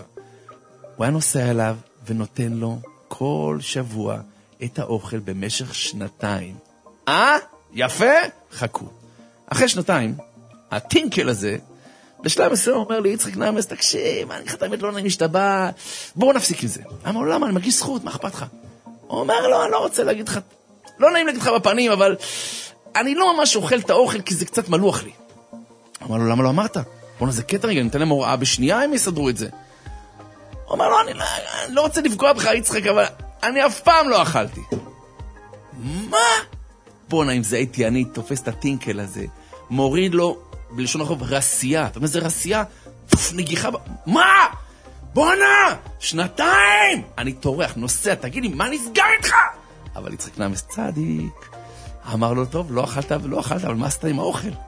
הוא היה נוסע אליו ונותן לו כל שבוע את האוכל במשך שנתיים. אה? יפה? חכו. אחרי שנתיים, הטינקל הזה, בשלב מסוים אומר לי, יצחק נמס, תקשיב, אני חת האמת לא נעים משתבא, בואו נפסיק עם זה. אמר לו, למה? אני מרגיש זכות, מה אכפת לך? הוא אומר לו, אני לא רוצה להגיד לך, לא נעים להגיד לך בפנים, אבל אני לא ממש אוכל את האוכל, כי זה קצת מלוח לי. אמר לו, למה לא אמרת? בואו נזה קטע רגע, ניתן להם הוראה בשנייה, הם יסדרו את זה. הוא אומר לו, אני לא, אני לא רוצה לפגוע בך, יצחק, אבל אני אף פעם לא אכלתי. מה? בוא נעים זה הייתי, אני תופס את הטינקל הזה, מוריד לו, בלשון החוב, רסייה. אתה אומר, זה רסייה? פוף, נגיחה ב... מה? בוא נע! שנתיים! אני תורח, נוסע, תגיד לי, מה נסגר איתך? אבל יצחק נמס צדיק. אמר לו, טוב, לא אכלת ולא אכלת, אבל מה עשת עם האוכל?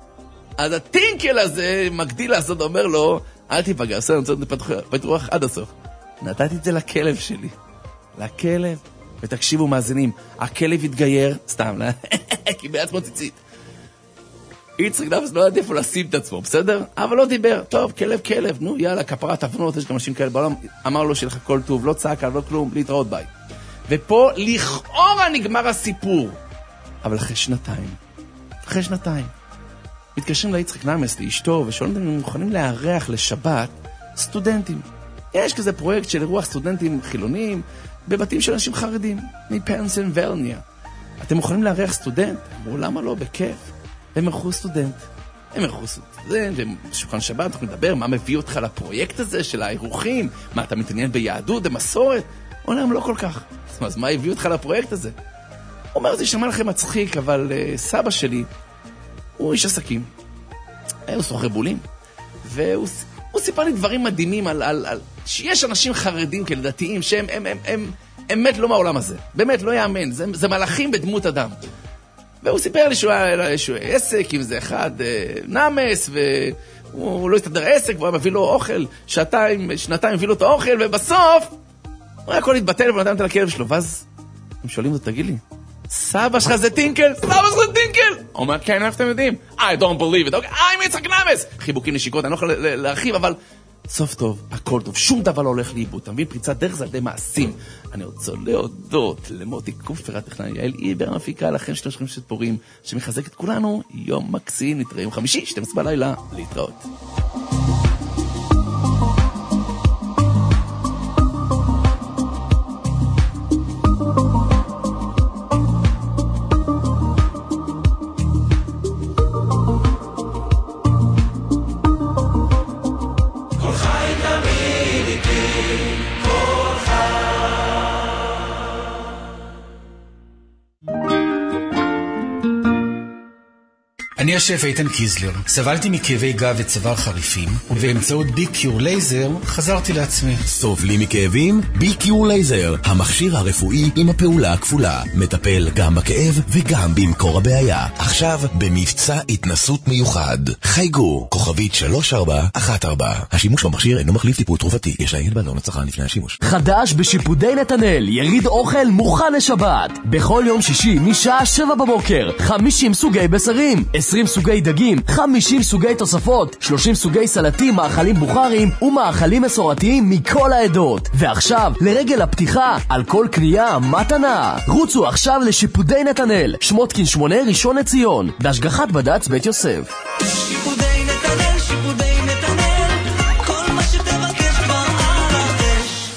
אז הטינקל הזה מגדיל לעשות, אומר לו, אל תיפגע, עושה נמצאות פתוח עד הסוף. נתתי את זה לכלב שלי. לכלב. ותקשיבו מאזינים, הכלב התגייר, סתם, כי בעצמו ציצית. יצחק נאפס לא ידע איפה לשים את עצמו, בסדר? אבל לא דיבר, טוב, כלב, כלב, נו, יאללה, כפרת, תבנות, יש גם אנשים כאלה בעולם, אמר לו שלך כל טוב, לא צעק, לא כלום, בלי להתראות, ביי. ופה לכאורה נגמר הסיפור. אבל אחרי שנתיים, אחרי שנתיים, מתקשרים ליצחק נאפס, לאשתו, ושואלים אם הם מוכנים לארח לשבת סטודנטים. יש כזה פרויקט של אירוח סטודנטים חילונים, בבתים של אנשים חרדים, מפנסילבניה. אתם מוכנים לארח סטודנט? אמרו, למה לא? בכיף. הם ערכו סטודנט. הם ערכו סטודנט, ובשולחן שבת אנחנו נדבר, מה מביא אותך לפרויקט הזה של האירוחים? מה, אתה מתעניין ביהדות, במסורת? הוא אומר, לא כל כך. אז מה הביא אותך לפרויקט הזה? הוא אומר, זה ישמע לכם מצחיק, אבל uh, סבא שלי, הוא איש עסקים. הוא סוחר בולים. והוא הוא סיפר לי דברים מדהימים על, על, על... שיש אנשים חרדים כאלה דתיים, שהם הם, הם, הם, הם באמת לא מהעולם הזה. באמת, לא יאמן. זה, זה מלאכים בדמות אדם. והוא סיפר לי שהוא היה איזשהו עסק עם זה אחד נאמס, והוא לא הסתדר עסק, והוא היה מביא לו אוכל, שעתיים, שנתיים מביא לו את האוכל, ובסוף הוא היה כל להתבטל ונתן את הכלב שלו. ואז הם שואלים אותו, תגיד לי, סבא שלך זה טינקל? סבא שלך זה טינקל? הוא אומר, כן, איך אתם יודעים? I don't believe it. אוקיי, I'm יצחק נאמס. חיבוקים נשיקות, אני לא יכול להרחיב, אבל סוף טוב, הכל טוב, שום דבר לא הולך לאיבוד. אתה מבין? פריצת דרך זה על ידי מעשים. אני רוצה להודות למוטי קופר, הטכנאי, יעל איבר המפיקה, לכם שלוש חמישת פורים, שמחזק את כולנו. יום מקסים, נתראה יום חמישי, שתים עשרה בלילה, להתראות. אני השף איתן קיזלר. סבלתי מכאבי גב וצוואר חריפים, ובאמצעות ביג קיור לייזר חזרתי לעצמי. סובלים מכאבים? ביג קיור לייזר, המכשיר הרפואי עם הפעולה הכפולה. מטפל גם בכאב וגם במקור הבעיה. עכשיו במבצע התנסות מיוחד. חייגו, כוכבית שלוש ארבע אחת ארבע. השימוש במכשיר אינו מחליף טיפול תרופתי. יש להעיין בעלון לצרכן לפני השימוש. חדש בשיפודי נתנאל, יריד אוכל מוכן לשבת. בכל יום שישי משעה שבע בבוקר. חמישים סוגי בשרים, עשרים סוגי דגים, חמישים סוגי תוספות, שלושים סוגי סלטים, מאכלים בוכרים ומאכלים מסורתיים מכל העדות. ועכשיו, לרגל הפתיחה, על כל קנייה מתנה. רוצו עכשיו לשיפודי נתנאל, שמותקין שמונה ראשון לציון, בהשגחת בד"ץ בית יוסף. שיפודי נתנאל, שיפודי נתנאל, כל מה שתבקש כבר על האש.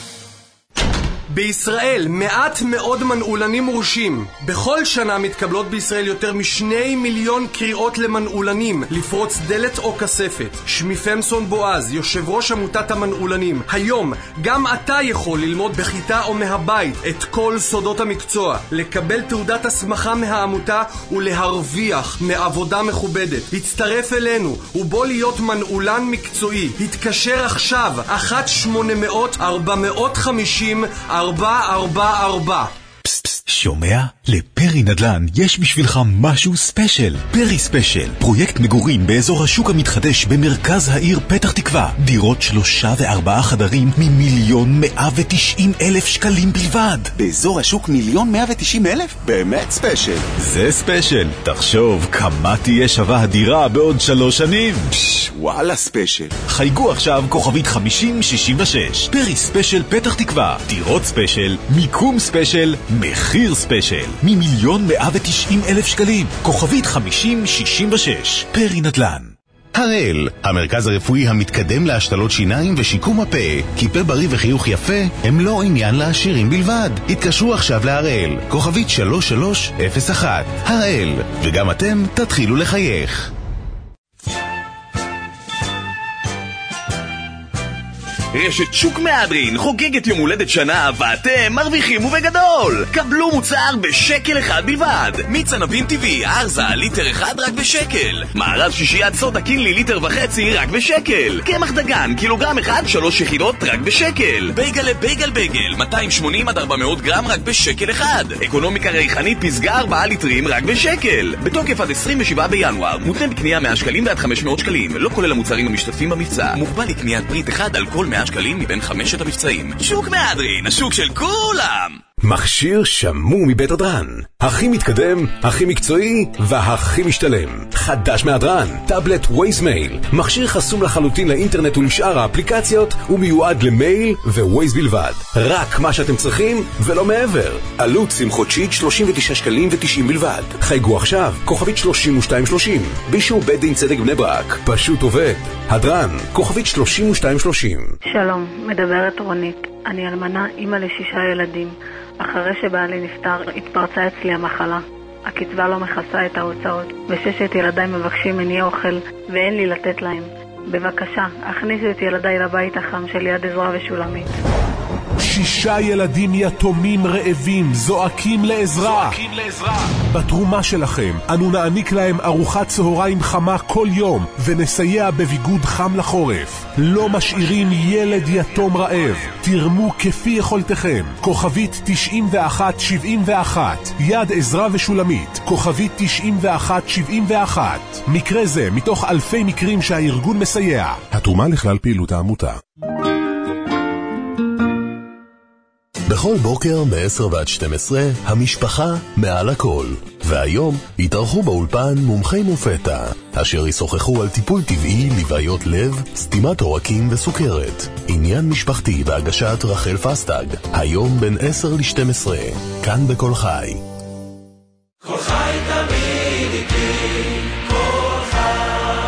בישראל מעט מאוד מנעולנים מורשים. בכל שנה מתקבלות בישראל יותר משני מיליון קריאות למנעולנים לפרוץ דלת או כספת. שמי פמסון בועז, יושב ראש עמותת המנעולנים. היום גם אתה יכול ללמוד בכיתה או מהבית את כל סודות המקצוע, לקבל תעודת הסמכה מהעמותה ולהרוויח מעבודה מכובדת. הצטרף אלינו ובוא להיות מנעולן מקצועי. התקשר עכשיו אחת שמונה מאות ארבע מאות חמישים ארבע ארבע ארבע. שומע? לפרי נדל"ן יש בשבילך משהו ספיישל. פרי ספיישל, פרויקט מגורים באזור השוק המתחדש במרכז העיר פתח תקווה. דירות שלושה וארבעה חדרים ממיליון מאה ותשעים אלף שקלים בלבד. באזור השוק מיליון מאה ותשעים אלף? באמת ספיישל. זה ספיישל. תחשוב כמה תהיה שווה הדירה בעוד שלוש שנים. פש, וואלה ספיישל. חייגו עכשיו כוכבית חמישים שישים ושש. פרי ספיישל פתח תקווה. דירות ספיישל, מיקום ספיישל, מחיר ספיישל. ממיליון מאה ותשעים אלף שקלים. כוכבית חמישים שישים ושש. פרי נדל"ן. הראל, המרכז הרפואי המתקדם להשתלות שיניים ושיקום הפה. כי פה בריא וחיוך יפה הם לא עניין לעשירים בלבד. התקשרו עכשיו להראל, כוכבית שלוש שלוש אפס אחת. הראל, וגם אתם תתחילו לחייך. רשת שוק מהדרין חוגגת יום הולדת שנה ואתם מרוויחים ובגדול. קבלו מוצר בשקל אחד בלבד. מיץ ענבים טבעי, ארזה, ליטר אחד רק בשקל. מארז שישיית סודה קינלי ליטר וחצי רק בשקל. קמח דגן, קילוגרם אחד, שלוש יחידות רק בשקל. בייגל לבייגל בייגל, מאתיים שמונים עד ארבע מאות גרם רק בשקל אחד. אקונומיקה ריחנית פסגה ארבעה ליטרים רק בשקל. בתוקף עד עשרים ושבעה בינואר. מותנה בקנייה מאה שקלים ועד חמש מאות שקלים. לא כולל המוצרים המשתתפים במבצע. מוגבל לקניית ברית אחד על כל מאה שקלים מבין חמשת המבצעים. שוק מהדרין, השוק של כולם. מכשיר שמור מבית הדרן. הכי מתקדם, הכי מקצועי והכי משתלם. חדש מהדרן, טאבלט ווייז מייל. מכשיר חסום לחלוטין לאינטרנט ולשאר האפליקציות, ומיועד למייל ווייז בלבד. רק מה שאתם צריכים ולא מעבר. עלות sim חודשית שלושים ותשעה שקלים ותשעים בלבד. חייגו עכשיו, כוכבית שלושים ושתיים שלושים. באישור בית דין צדק בני ברק. פשוט עובד. הדרן, כוכבית שלושים ושתיים שלושים. שלום, מדברת רונית. אני אלמנה, אימא לשישה ילדים. אחרי שבעלי נפטר, התפרצה אצלי המחלה. הקצבה לא מכסה את ההוצאות, וששת ילדיי מבקשים ממני אוכל, ואין לי לתת להם. בבקשה, הכניסו את ילדיי לבית החם של יד עזרא ושולמית. שישה ילדים יתומים רעבים זועקים לעזרה. זועקים לעזרה. בתרומה שלכם אנו נעניק להם ארוחת צהריים חמה כל יום ונסייע בביגוד חם לחורף. לא משאירים ילד יתום רעב. תרמו כפי יכולתכם. כוכבית תשעים ואחת שבעים ואחת. יד עזרא ושולמית. כוכבית תשעים ואחת שבעים ואחת. מקרה זה מתוך אלפי מקרים שהארגון מסייע. התרומה לכלל פעילות העמותה. בכל בוקר מ-עשר ועד שתים עשרה, המשפחה מעל הכל. והיום התארחו באולפן מומחי מופתע, אשר ישוחחו על טיפול טבעי לבעיות לב, סתימת עורקים וסוכרת. עניין משפחתי בהגשת רחל פסטג, היום בין עשר ל-שתים עשרה, כאן בכל חי. כל חי תמיד איתי, כל חי.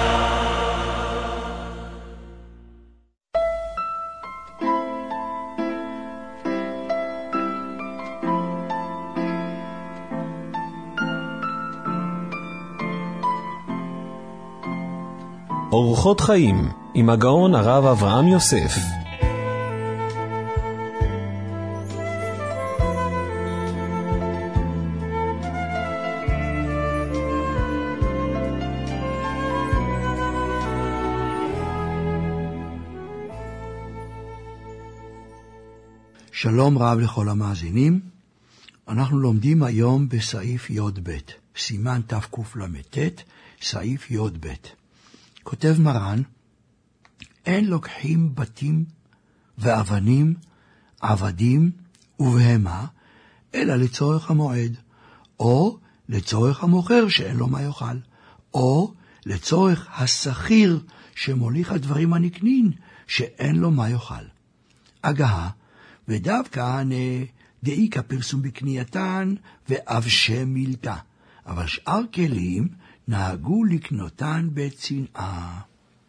אורחות חיים עם הגאון הרב אברהם יוסף. שלום רב לכל המאזינים. אנחנו לומדים היום בסעיף י' ב', סימן תקל"ט, סעיף י' ב'. כותב מרן, אין לוקחים בתים ואבנים, עבדים ובהמה, אלא לצורך המועד, או לצורך המוכר שאין לו מה יאכל, או לצורך השכיר שמוליך הדברים הנקנין שאין לו מה יאכל. אגהה, ודווקא דאיקה פרסום בקנייתן ואבשי מילתה, אבל שאר כלים נהגו לקנותן בצנעה.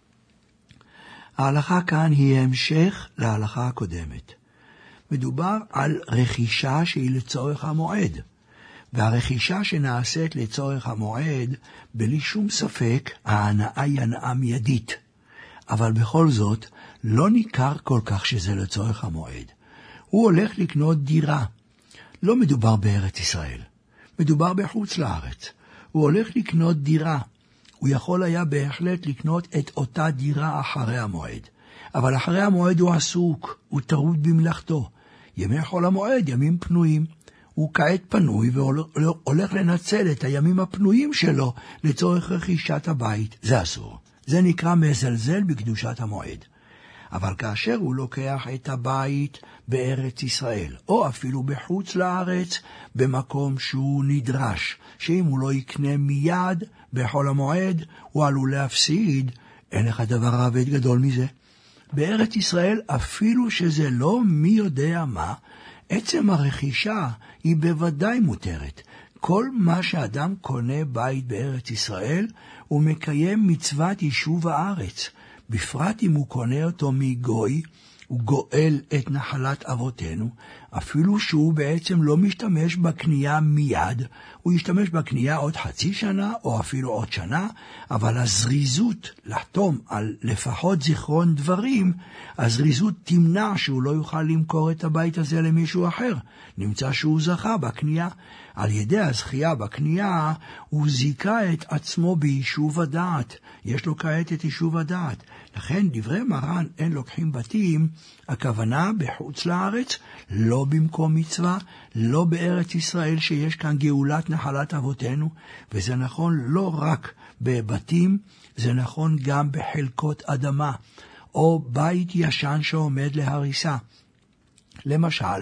ההלכה כאן היא המשך להלכה הקודמת. מדובר על רכישה שהיא לצורך המועד, והרכישה שנעשית לצורך המועד, בלי שום ספק, ההנאה היא הנאה מיידית. אבל בכל זאת, לא ניכר כל כך שזה לצורך המועד. הוא הולך לקנות דירה. לא מדובר בארץ ישראל, מדובר בחוץ לארץ. הוא הולך לקנות דירה. הוא יכול היה בהחלט לקנות את אותה דירה אחרי המועד. אבל אחרי המועד הוא עסוק, הוא טרוד במלאכתו. ימי חול המועד, ימים פנויים. הוא כעת פנוי והולך לנצל את הימים הפנויים שלו לצורך רכישת הבית. זה אסור. זה נקרא מזלזל בקדושת המועד. אבל כאשר הוא לוקח את הבית בארץ ישראל, או אפילו בחוץ לארץ, במקום שהוא נדרש, שאם הוא לא יקנה מיד בחול המועד, הוא עלול להפסיד, אין לך דבר רב גדול מזה. בארץ ישראל, אפילו שזה לא מי יודע מה, עצם הרכישה היא בוודאי מותרת. כל מה שאדם קונה בית בארץ ישראל, הוא מקיים מצוות יישוב הארץ. בפרט אם הוא קונה אותו מגוי, הוא גואל את נחלת אבותינו, אפילו שהוא בעצם לא משתמש בקנייה מיד, הוא ישתמש בקנייה עוד חצי שנה או אפילו עוד שנה, אבל הזריזות לחתום על לפחות זיכרון דברים, הזריזות תמנע שהוא לא יוכל למכור את הבית הזה למישהו אחר. נמצא שהוא זכה בקנייה. על ידי הזכייה בקנייה הוא זיקה את עצמו ביישוב הדעת. יש לו כעת את יישוב הדעת. לכן דברי מרן אין לוקחים בתים, הכוונה בחוץ לארץ, לא במקום מצווה, לא בארץ ישראל שיש כאן גאולת נחלת אבותינו, וזה נכון לא רק בבתים, זה נכון גם בחלקות אדמה, או בית ישן שעומד להריסה. למשל,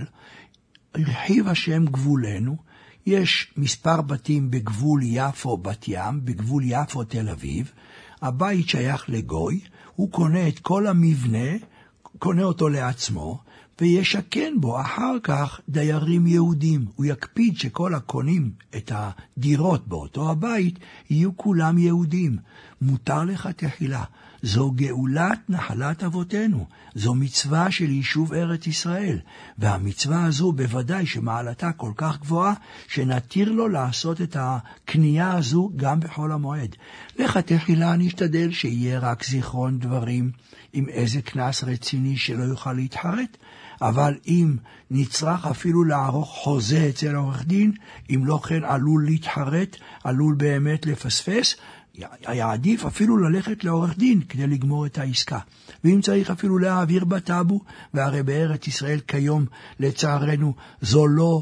הרחיב השם גבולנו, יש מספר בתים בגבול יפו בת ים, בגבול יפו תל אביב, הבית שייך לגוי, הוא קונה את כל המבנה, קונה אותו לעצמו, וישכן בו אחר כך דיירים יהודים. הוא יקפיד שכל הקונים את הדירות באותו הבית יהיו כולם יהודים. מותר לך תחילה. זו גאולת נחלת אבותינו. זו מצווה של יישוב ארץ ישראל. והמצווה הזו בוודאי שמעלתה כל כך גבוהה, שנתיר לו לעשות את הקנייה הזו גם בחול המועד. לך תחילה נשתדל שיהיה רק זיכרון דברים, עם איזה כנס רציני שלא יוכל להתחרט. אבל אם נצטרך אפילו לערוך חוזה אצל עורך דין, אם לא כן עלול להתחרט, עלול באמת לפספס, היה עדיף אפילו ללכת לעורך דין כדי לגמור את העסקה. ואם צריך אפילו להעביר בטאבו, והרי בארץ ישראל כיום לצערנו זו לא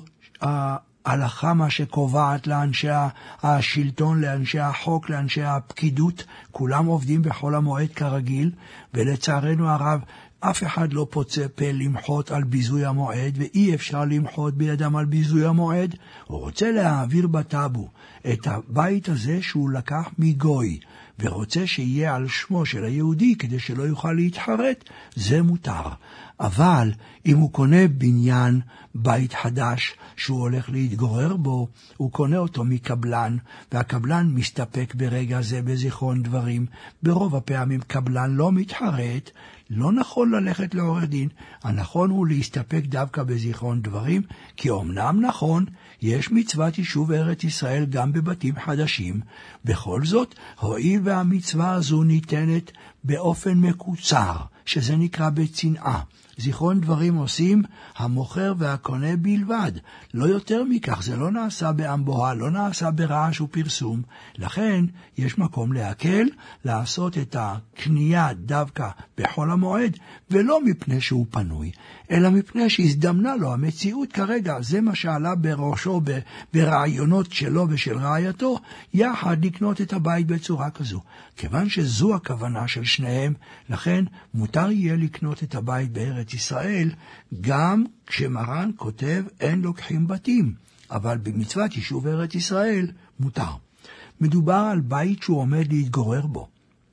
ההלכה מה שקובעת לאנשי השלטון, לאנשי החוק, לאנשי הפקידות, כולם עובדים בחול המועד כרגיל, ולצערנו הרב אף אחד לא פוצה פה למחות על ביזוי המועד, ואי אפשר למחות בידם על ביזוי המועד. הוא רוצה להעביר בטאבו את הבית הזה שהוא לקח מגוי, ורוצה שיהיה על שמו של היהודי כדי שלא יוכל להתחרט, זה מותר. אבל אם הוא קונה בניין, בית חדש שהוא הולך להתגורר בו, הוא קונה אותו מקבלן, והקבלן מסתפק ברגע זה בזיכרון דברים. ברוב הפעמים קבלן לא מתחרט, לא נכון ללכת לעורך דין, הנכון הוא להסתפק דווקא בזיכרון דברים, כי אומנם נכון, יש מצוות יישוב ארץ ישראל גם בבתים חדשים. בכל זאת, הואיל והמצווה הזו ניתנת באופן מקוצר, שזה נקרא בצנעה. זיכרון דברים עושים המוכר והקונה בלבד, לא יותר מכך, זה לא נעשה באמבוה, לא נעשה ברעש ופרסום. לכן יש מקום להקל, לעשות את הקנייה דווקא בחול המועד, ולא מפני שהוא פנוי, אלא מפני שהזדמנה לו המציאות כרגע. זה מה שעלה בראשו ברעיונות שלו ושל רעייתו, יחד לקנות את הבית בצורה כזו. כיוון שזו הכוונה של שניהם, לכן מותר יהיה לקנות את הבית בארץ ישראל, גם כשמרן כותב אין לוקחים בתים, אבל במצוות יישוב ארץ ישראל מותר. מדובר על בית שהוא עומד להתגורר בו.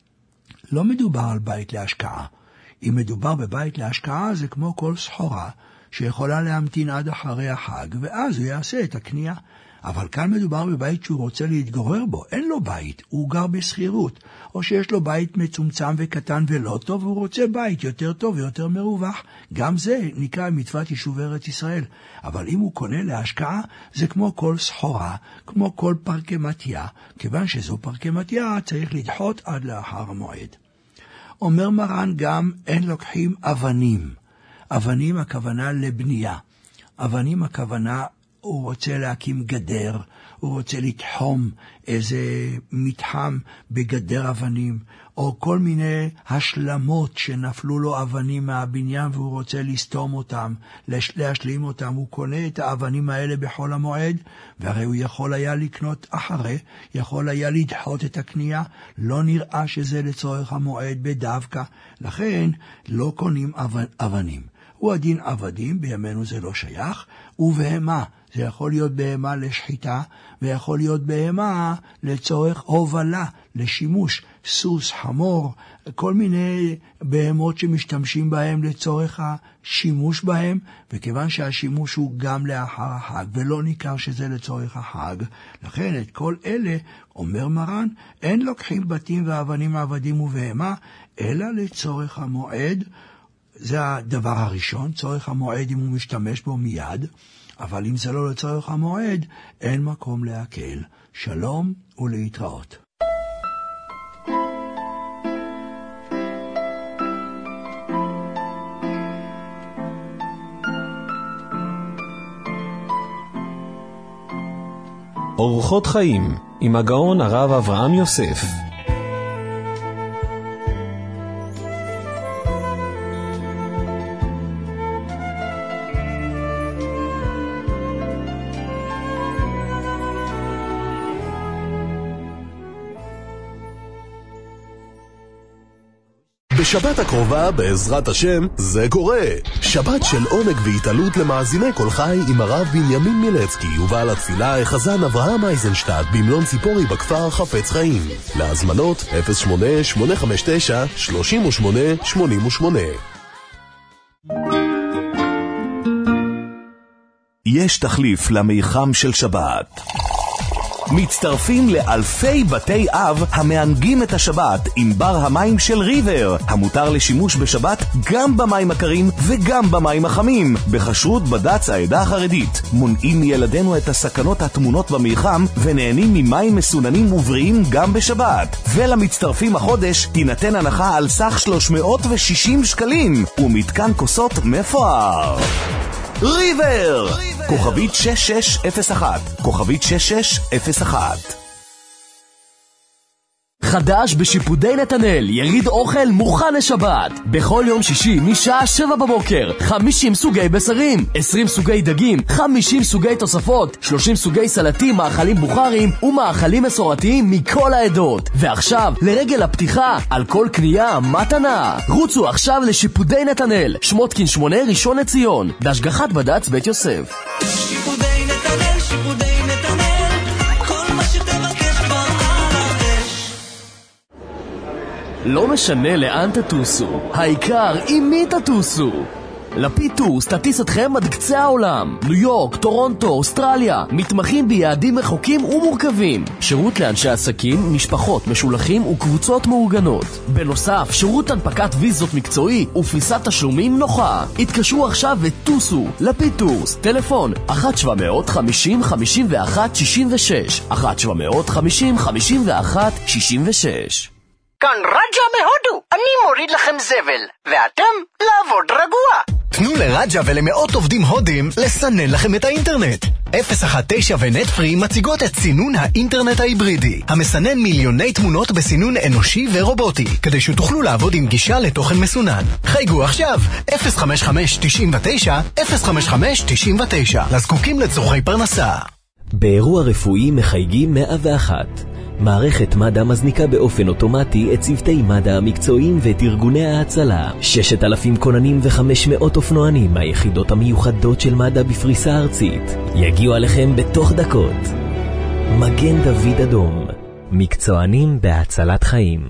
לא מדובר על בית להשקעה. אם מדובר בבית להשקעה, זה כמו כל סחורה שיכולה להמתין עד אחרי החג, ואז הוא יעשה את הקנייה. אבל כאן מדובר בבית שהוא רוצה להתגורר בו. אין לו בית, הוא גר בסחירות, או שיש לו בית מצומצם וקטן ולא טוב, והוא רוצה בית יותר טוב ויותר מרווח. גם זה נקרא מצוות יישוב ארץ ישראל. אבל אם הוא קונה להשקעה, זה כמו כל סחורה, כמו כל פרקמטיה. כיוון שזו פרקמטיה, צריך לדחות עד לאחר המועד. אומר מרן גם, אין לוקחים אבנים. אבנים הכוונה לבנייה. אבנים הכוונה, הוא רוצה להקים גדר, הוא רוצה לתחום איזה מתחם בגדר אבנים, או כל מיני השלמות שנפלו לו אבנים מהבניין והוא רוצה לסתום אותם, להשלים אותם. הוא קונה את האבנים האלה בחול המועד, והרי הוא יכול היה לקנות אחרי, יכול היה לדחות את הקנייה, לא נראה שזה לצורך המועד בדווקא, לכן לא קונים אבנים. הוא הדין עבדים, בימינו זה לא שייך, ובהמה, זה יכול להיות בהמה לשחיטה, ויכול להיות בהמה לצורך הובלה, לשימוש, סוס, חמור, כל מיני בהמות שמשתמשים בהם לצורך השימוש בהם, וכיוון שהשימוש הוא גם לאחר החג, ולא ניכר שזה לצורך החג, לכן את כל אלה, אומר מרן, אין לוקחים בתים ואבנים עבדים ובהמה, אלא לצורך המועד, זה הדבר הראשון, צורך המועד אם הוא משתמש בו מיד, אבל אם זה לא לצורך המועד, אין מקום להקל. שלום ולהתראות. אורחות חיים עם הגאון הרב אברהם יוסף. בשבת הקרובה, בעזרת השם, זה קורה. שבת של עונג והתעלות למאזיני כל חי עם הרב בנימין מילצקי ובעל התפילה החזן אברהם אייזנשטט במלון ציפורי בכפר חפץ חיים. להזמנות אפס שמונה שמונה חמש תשע שלוש שמונה שמונה שמונה. יש תחליף למיחם של שבת. מצטרפים לאלפי בתי אב המענגים את השבת עם בר המים של ריבר, המותר לשימוש בשבת גם במים הקרים וגם במים החמים, בחשרות בד"ץ העדה החרדית. מונעים מילדינו את הסכנות התמונות במיחם ונהנים ממים מסוננים ובריאים גם בשבת. ולמצטרפים החודש תינתן הנחה על סך שלוש מאות ושישים שקלים ומתקן כוסות מפואר. ריבר! כוכבית שש שש אפס אחת, כוכבית שש שש אפס אחת. חדש בשיפודי נתנאל, יריד אוכל מוכן לשבת. בכל יום שישי משעה שבע בבוקר, חמישים סוגי בשרים, עשרים סוגי דגים, חמישים סוגי תוספות, שלושים סוגי סלטים, מאכלים בוכרים ומאכלים מסורתיים מכל העדות. ועכשיו, לרגל הפתיחה, על כל קנייה מתנה. רוצו עכשיו לשיפודי נתנאל, שמותקין שמונה ראשון לציון, בהשגחת בד"ץ בית יוסף. שיפודי נתנאל, שיפודי נתנאל, כל מה שתבקש כבר על האש. לא משנה לאן תטוסו, העיקר עם מי תטוסו. לפיד טורס תטיס אתכם עד קצה העולם. ניו יורק, טורונטו, אוסטרליה, מתמחים ביעדים רחוקים ומורכבים. שירות לאנשי עסקים, משפחות, משולחים וקבוצות מאורגנות. בנוסף, שירות הנפקת ויזות מקצועי ופריסת תשלומים נוחה. התקשרו עכשיו וטוסו. לפיד טורס, טלפון אחת שבע מאות חמישים חמישים ואחת שישים ושש, אחת שבע מאות חמישים חמישים ואחת שישים ושש. כאן רג'ה מהודו, אני מוריד לכם זבל, ואתם לעבוד רגוע. תנו לרג'ה ולמאות עובדים הודים לסנן לכם את האינטרנט. אפס אחת תשע ונטפרי מציגות את סינון האינטרנט ההיברידי, המסנן מיליוני תמונות בסינון אנושי ורובוטי, כדי שתוכלו לעבוד עם גישה לתוכן מסונן. חייגו עכשיו, אפס חמש חמש תשעים ותשע, אפס חמש חמש תשעים ותשע, לזקוקים לצורכי פרנסה. באירוע רפואי מחייגים מאה ואחת. מערכת מד"א מזניקה באופן אוטומטי את צוותי מד"א המקצועיים ואת ארגוני ההצלה. ששת אלפים כוננים וחמש מאות אופנוענים מהיחידות המיוחדות של מד"א בפריסה ארצית יגיעו עליכם בתוך דקות. מגן דוד אדום, מקצוענים בהצלת חיים.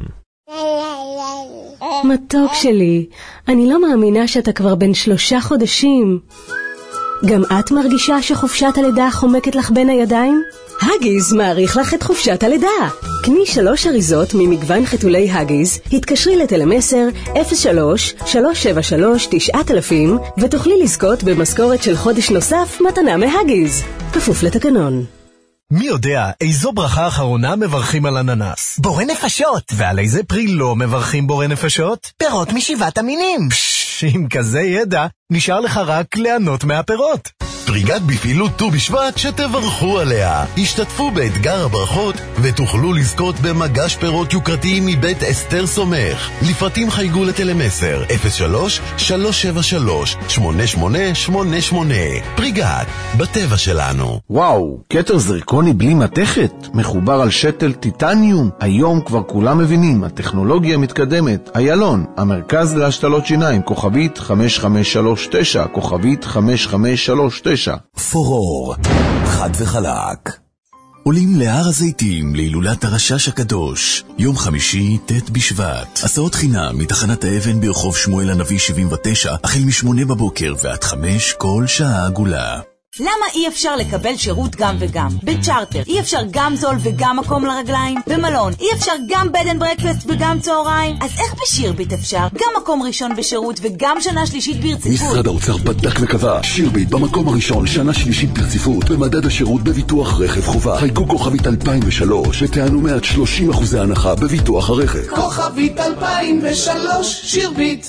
מתוק שלי, אני לא מאמינה שאתה כבר בן שלושה חודשים. גם את מרגישה שחופשת הלידה חומקת לך בין הידיים? הגיז מעריך לך את חופשת הלידה. קני שלוש אריזות ממגוון חתולי הגיז, התקשרי לטלמסר אפס שלוש שלוש שבע שלוש תשעת אלפים ותוכלי לזכות במשכורת של חודש נוסף מתנה מהגיז. כפוף לתקנון. מי יודע איזו ברכה אחרונה מברכים על אננס? בורא נפשות. ועל איזה פרי לא מברכים בורא נפשות? פירות משבעת המינים. פש, עם כזה ידע, נשאר לך רק ליהנות מהפירות. פריגת בפעילות ט"ו בשבט שתברכו עליה. השתתפו באתגר הברכות ותוכלו לזכות במגש פירות יוקרתיים מבית אסתר סומך. לפרטים חייגו לטלמסר אפס שלוש שלוש שבע שלוש שמונה שמונה שמונה שמונה. פריגת, בטבע שלנו. וואו, כתר זרקוני בלי מתכת, מחובר על שתל טיטניום. היום כבר כולם מבינים, הטכנולוגיה מתקדמת. איילון, המרכז להשתלות שיניים, כוכבית חמש חמש שלוש תשע, כוכבית חמש חמש שלוש תשע. פורור, חד וחלק. עולים להר הזיתים להילולת הרשש הקדוש, יום חמישי ת' בשבט. הסעות חינם מתחנת האבן ברחוב שמואל הנביא שבעים ותשע, החל משמונה בבוקר ועד חמש כל שעה עגולה. למה אי אפשר לקבל שירות גם וגם? בצ'ארטר אי אפשר גם זול וגם מקום לרגליים? במלון אי אפשר גם בד אנד ברקפסט וגם צהריים? אז איך בשירביט אפשר? גם מקום ראשון בשירות וגם שנה שלישית ברציפות. משרד האוצר בדק וקבע, שירביט במקום הראשון, שנה שלישית ברציפות, במדד השירות בביטוח רכב חובה. חייגו כוכבית אלפיים ושלוש ותענו מעט שלושים אחוזי הנחה בביטוח הרכב. כוכבית אלפיים ושלוש, שירביט.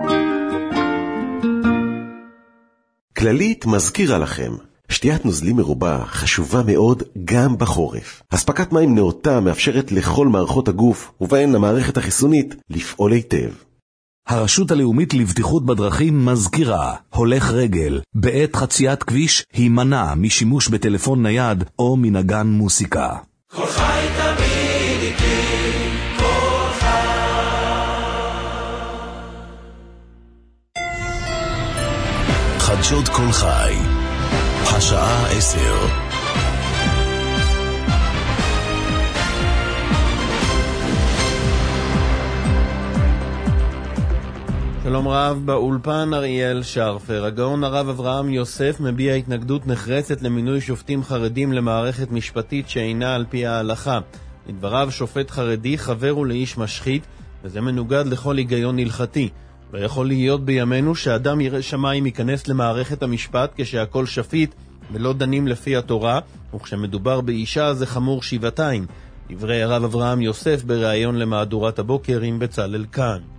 כללית מזכירה לכם, שתיית נוזלים מרובה חשובה מאוד גם בחורף. הספקת מים נאותה מאפשרת לכל מערכות הגוף, ובהן המערכת החיסונית, לפעול היטב. הרשות הלאומית לבטיחות בדרכים מזכירה, הולך רגל, בעת חציית כביש, הימנע משימוש בטלפון נייד או מנגן מוסיקה. כל חי תמיד איתי, כל חי. חדשות כל חי, השעה עשר. שלום רב, באולפן אריאל שרפר. הגאון הרב אברהם יוסף מביע התנגדות נחרצת למינוי שופטים חרדים למערכת משפטית שאינה על פי ההלכה. לדבריו, שופט חרדי חבר הוא לאיש משחית, וזה מנוגד לכל היגיון הלכתי. לא יכול להיות בימינו שאדם ירא שמיים ייכנס למערכת המשפט כשהכל שפיט ולא דנים לפי התורה, וכשמדובר באישה זה חמור שבעתיים. דברי הרב אברהם יוסף בריאיון למהדורת הבוקר עם בצלאל כאן.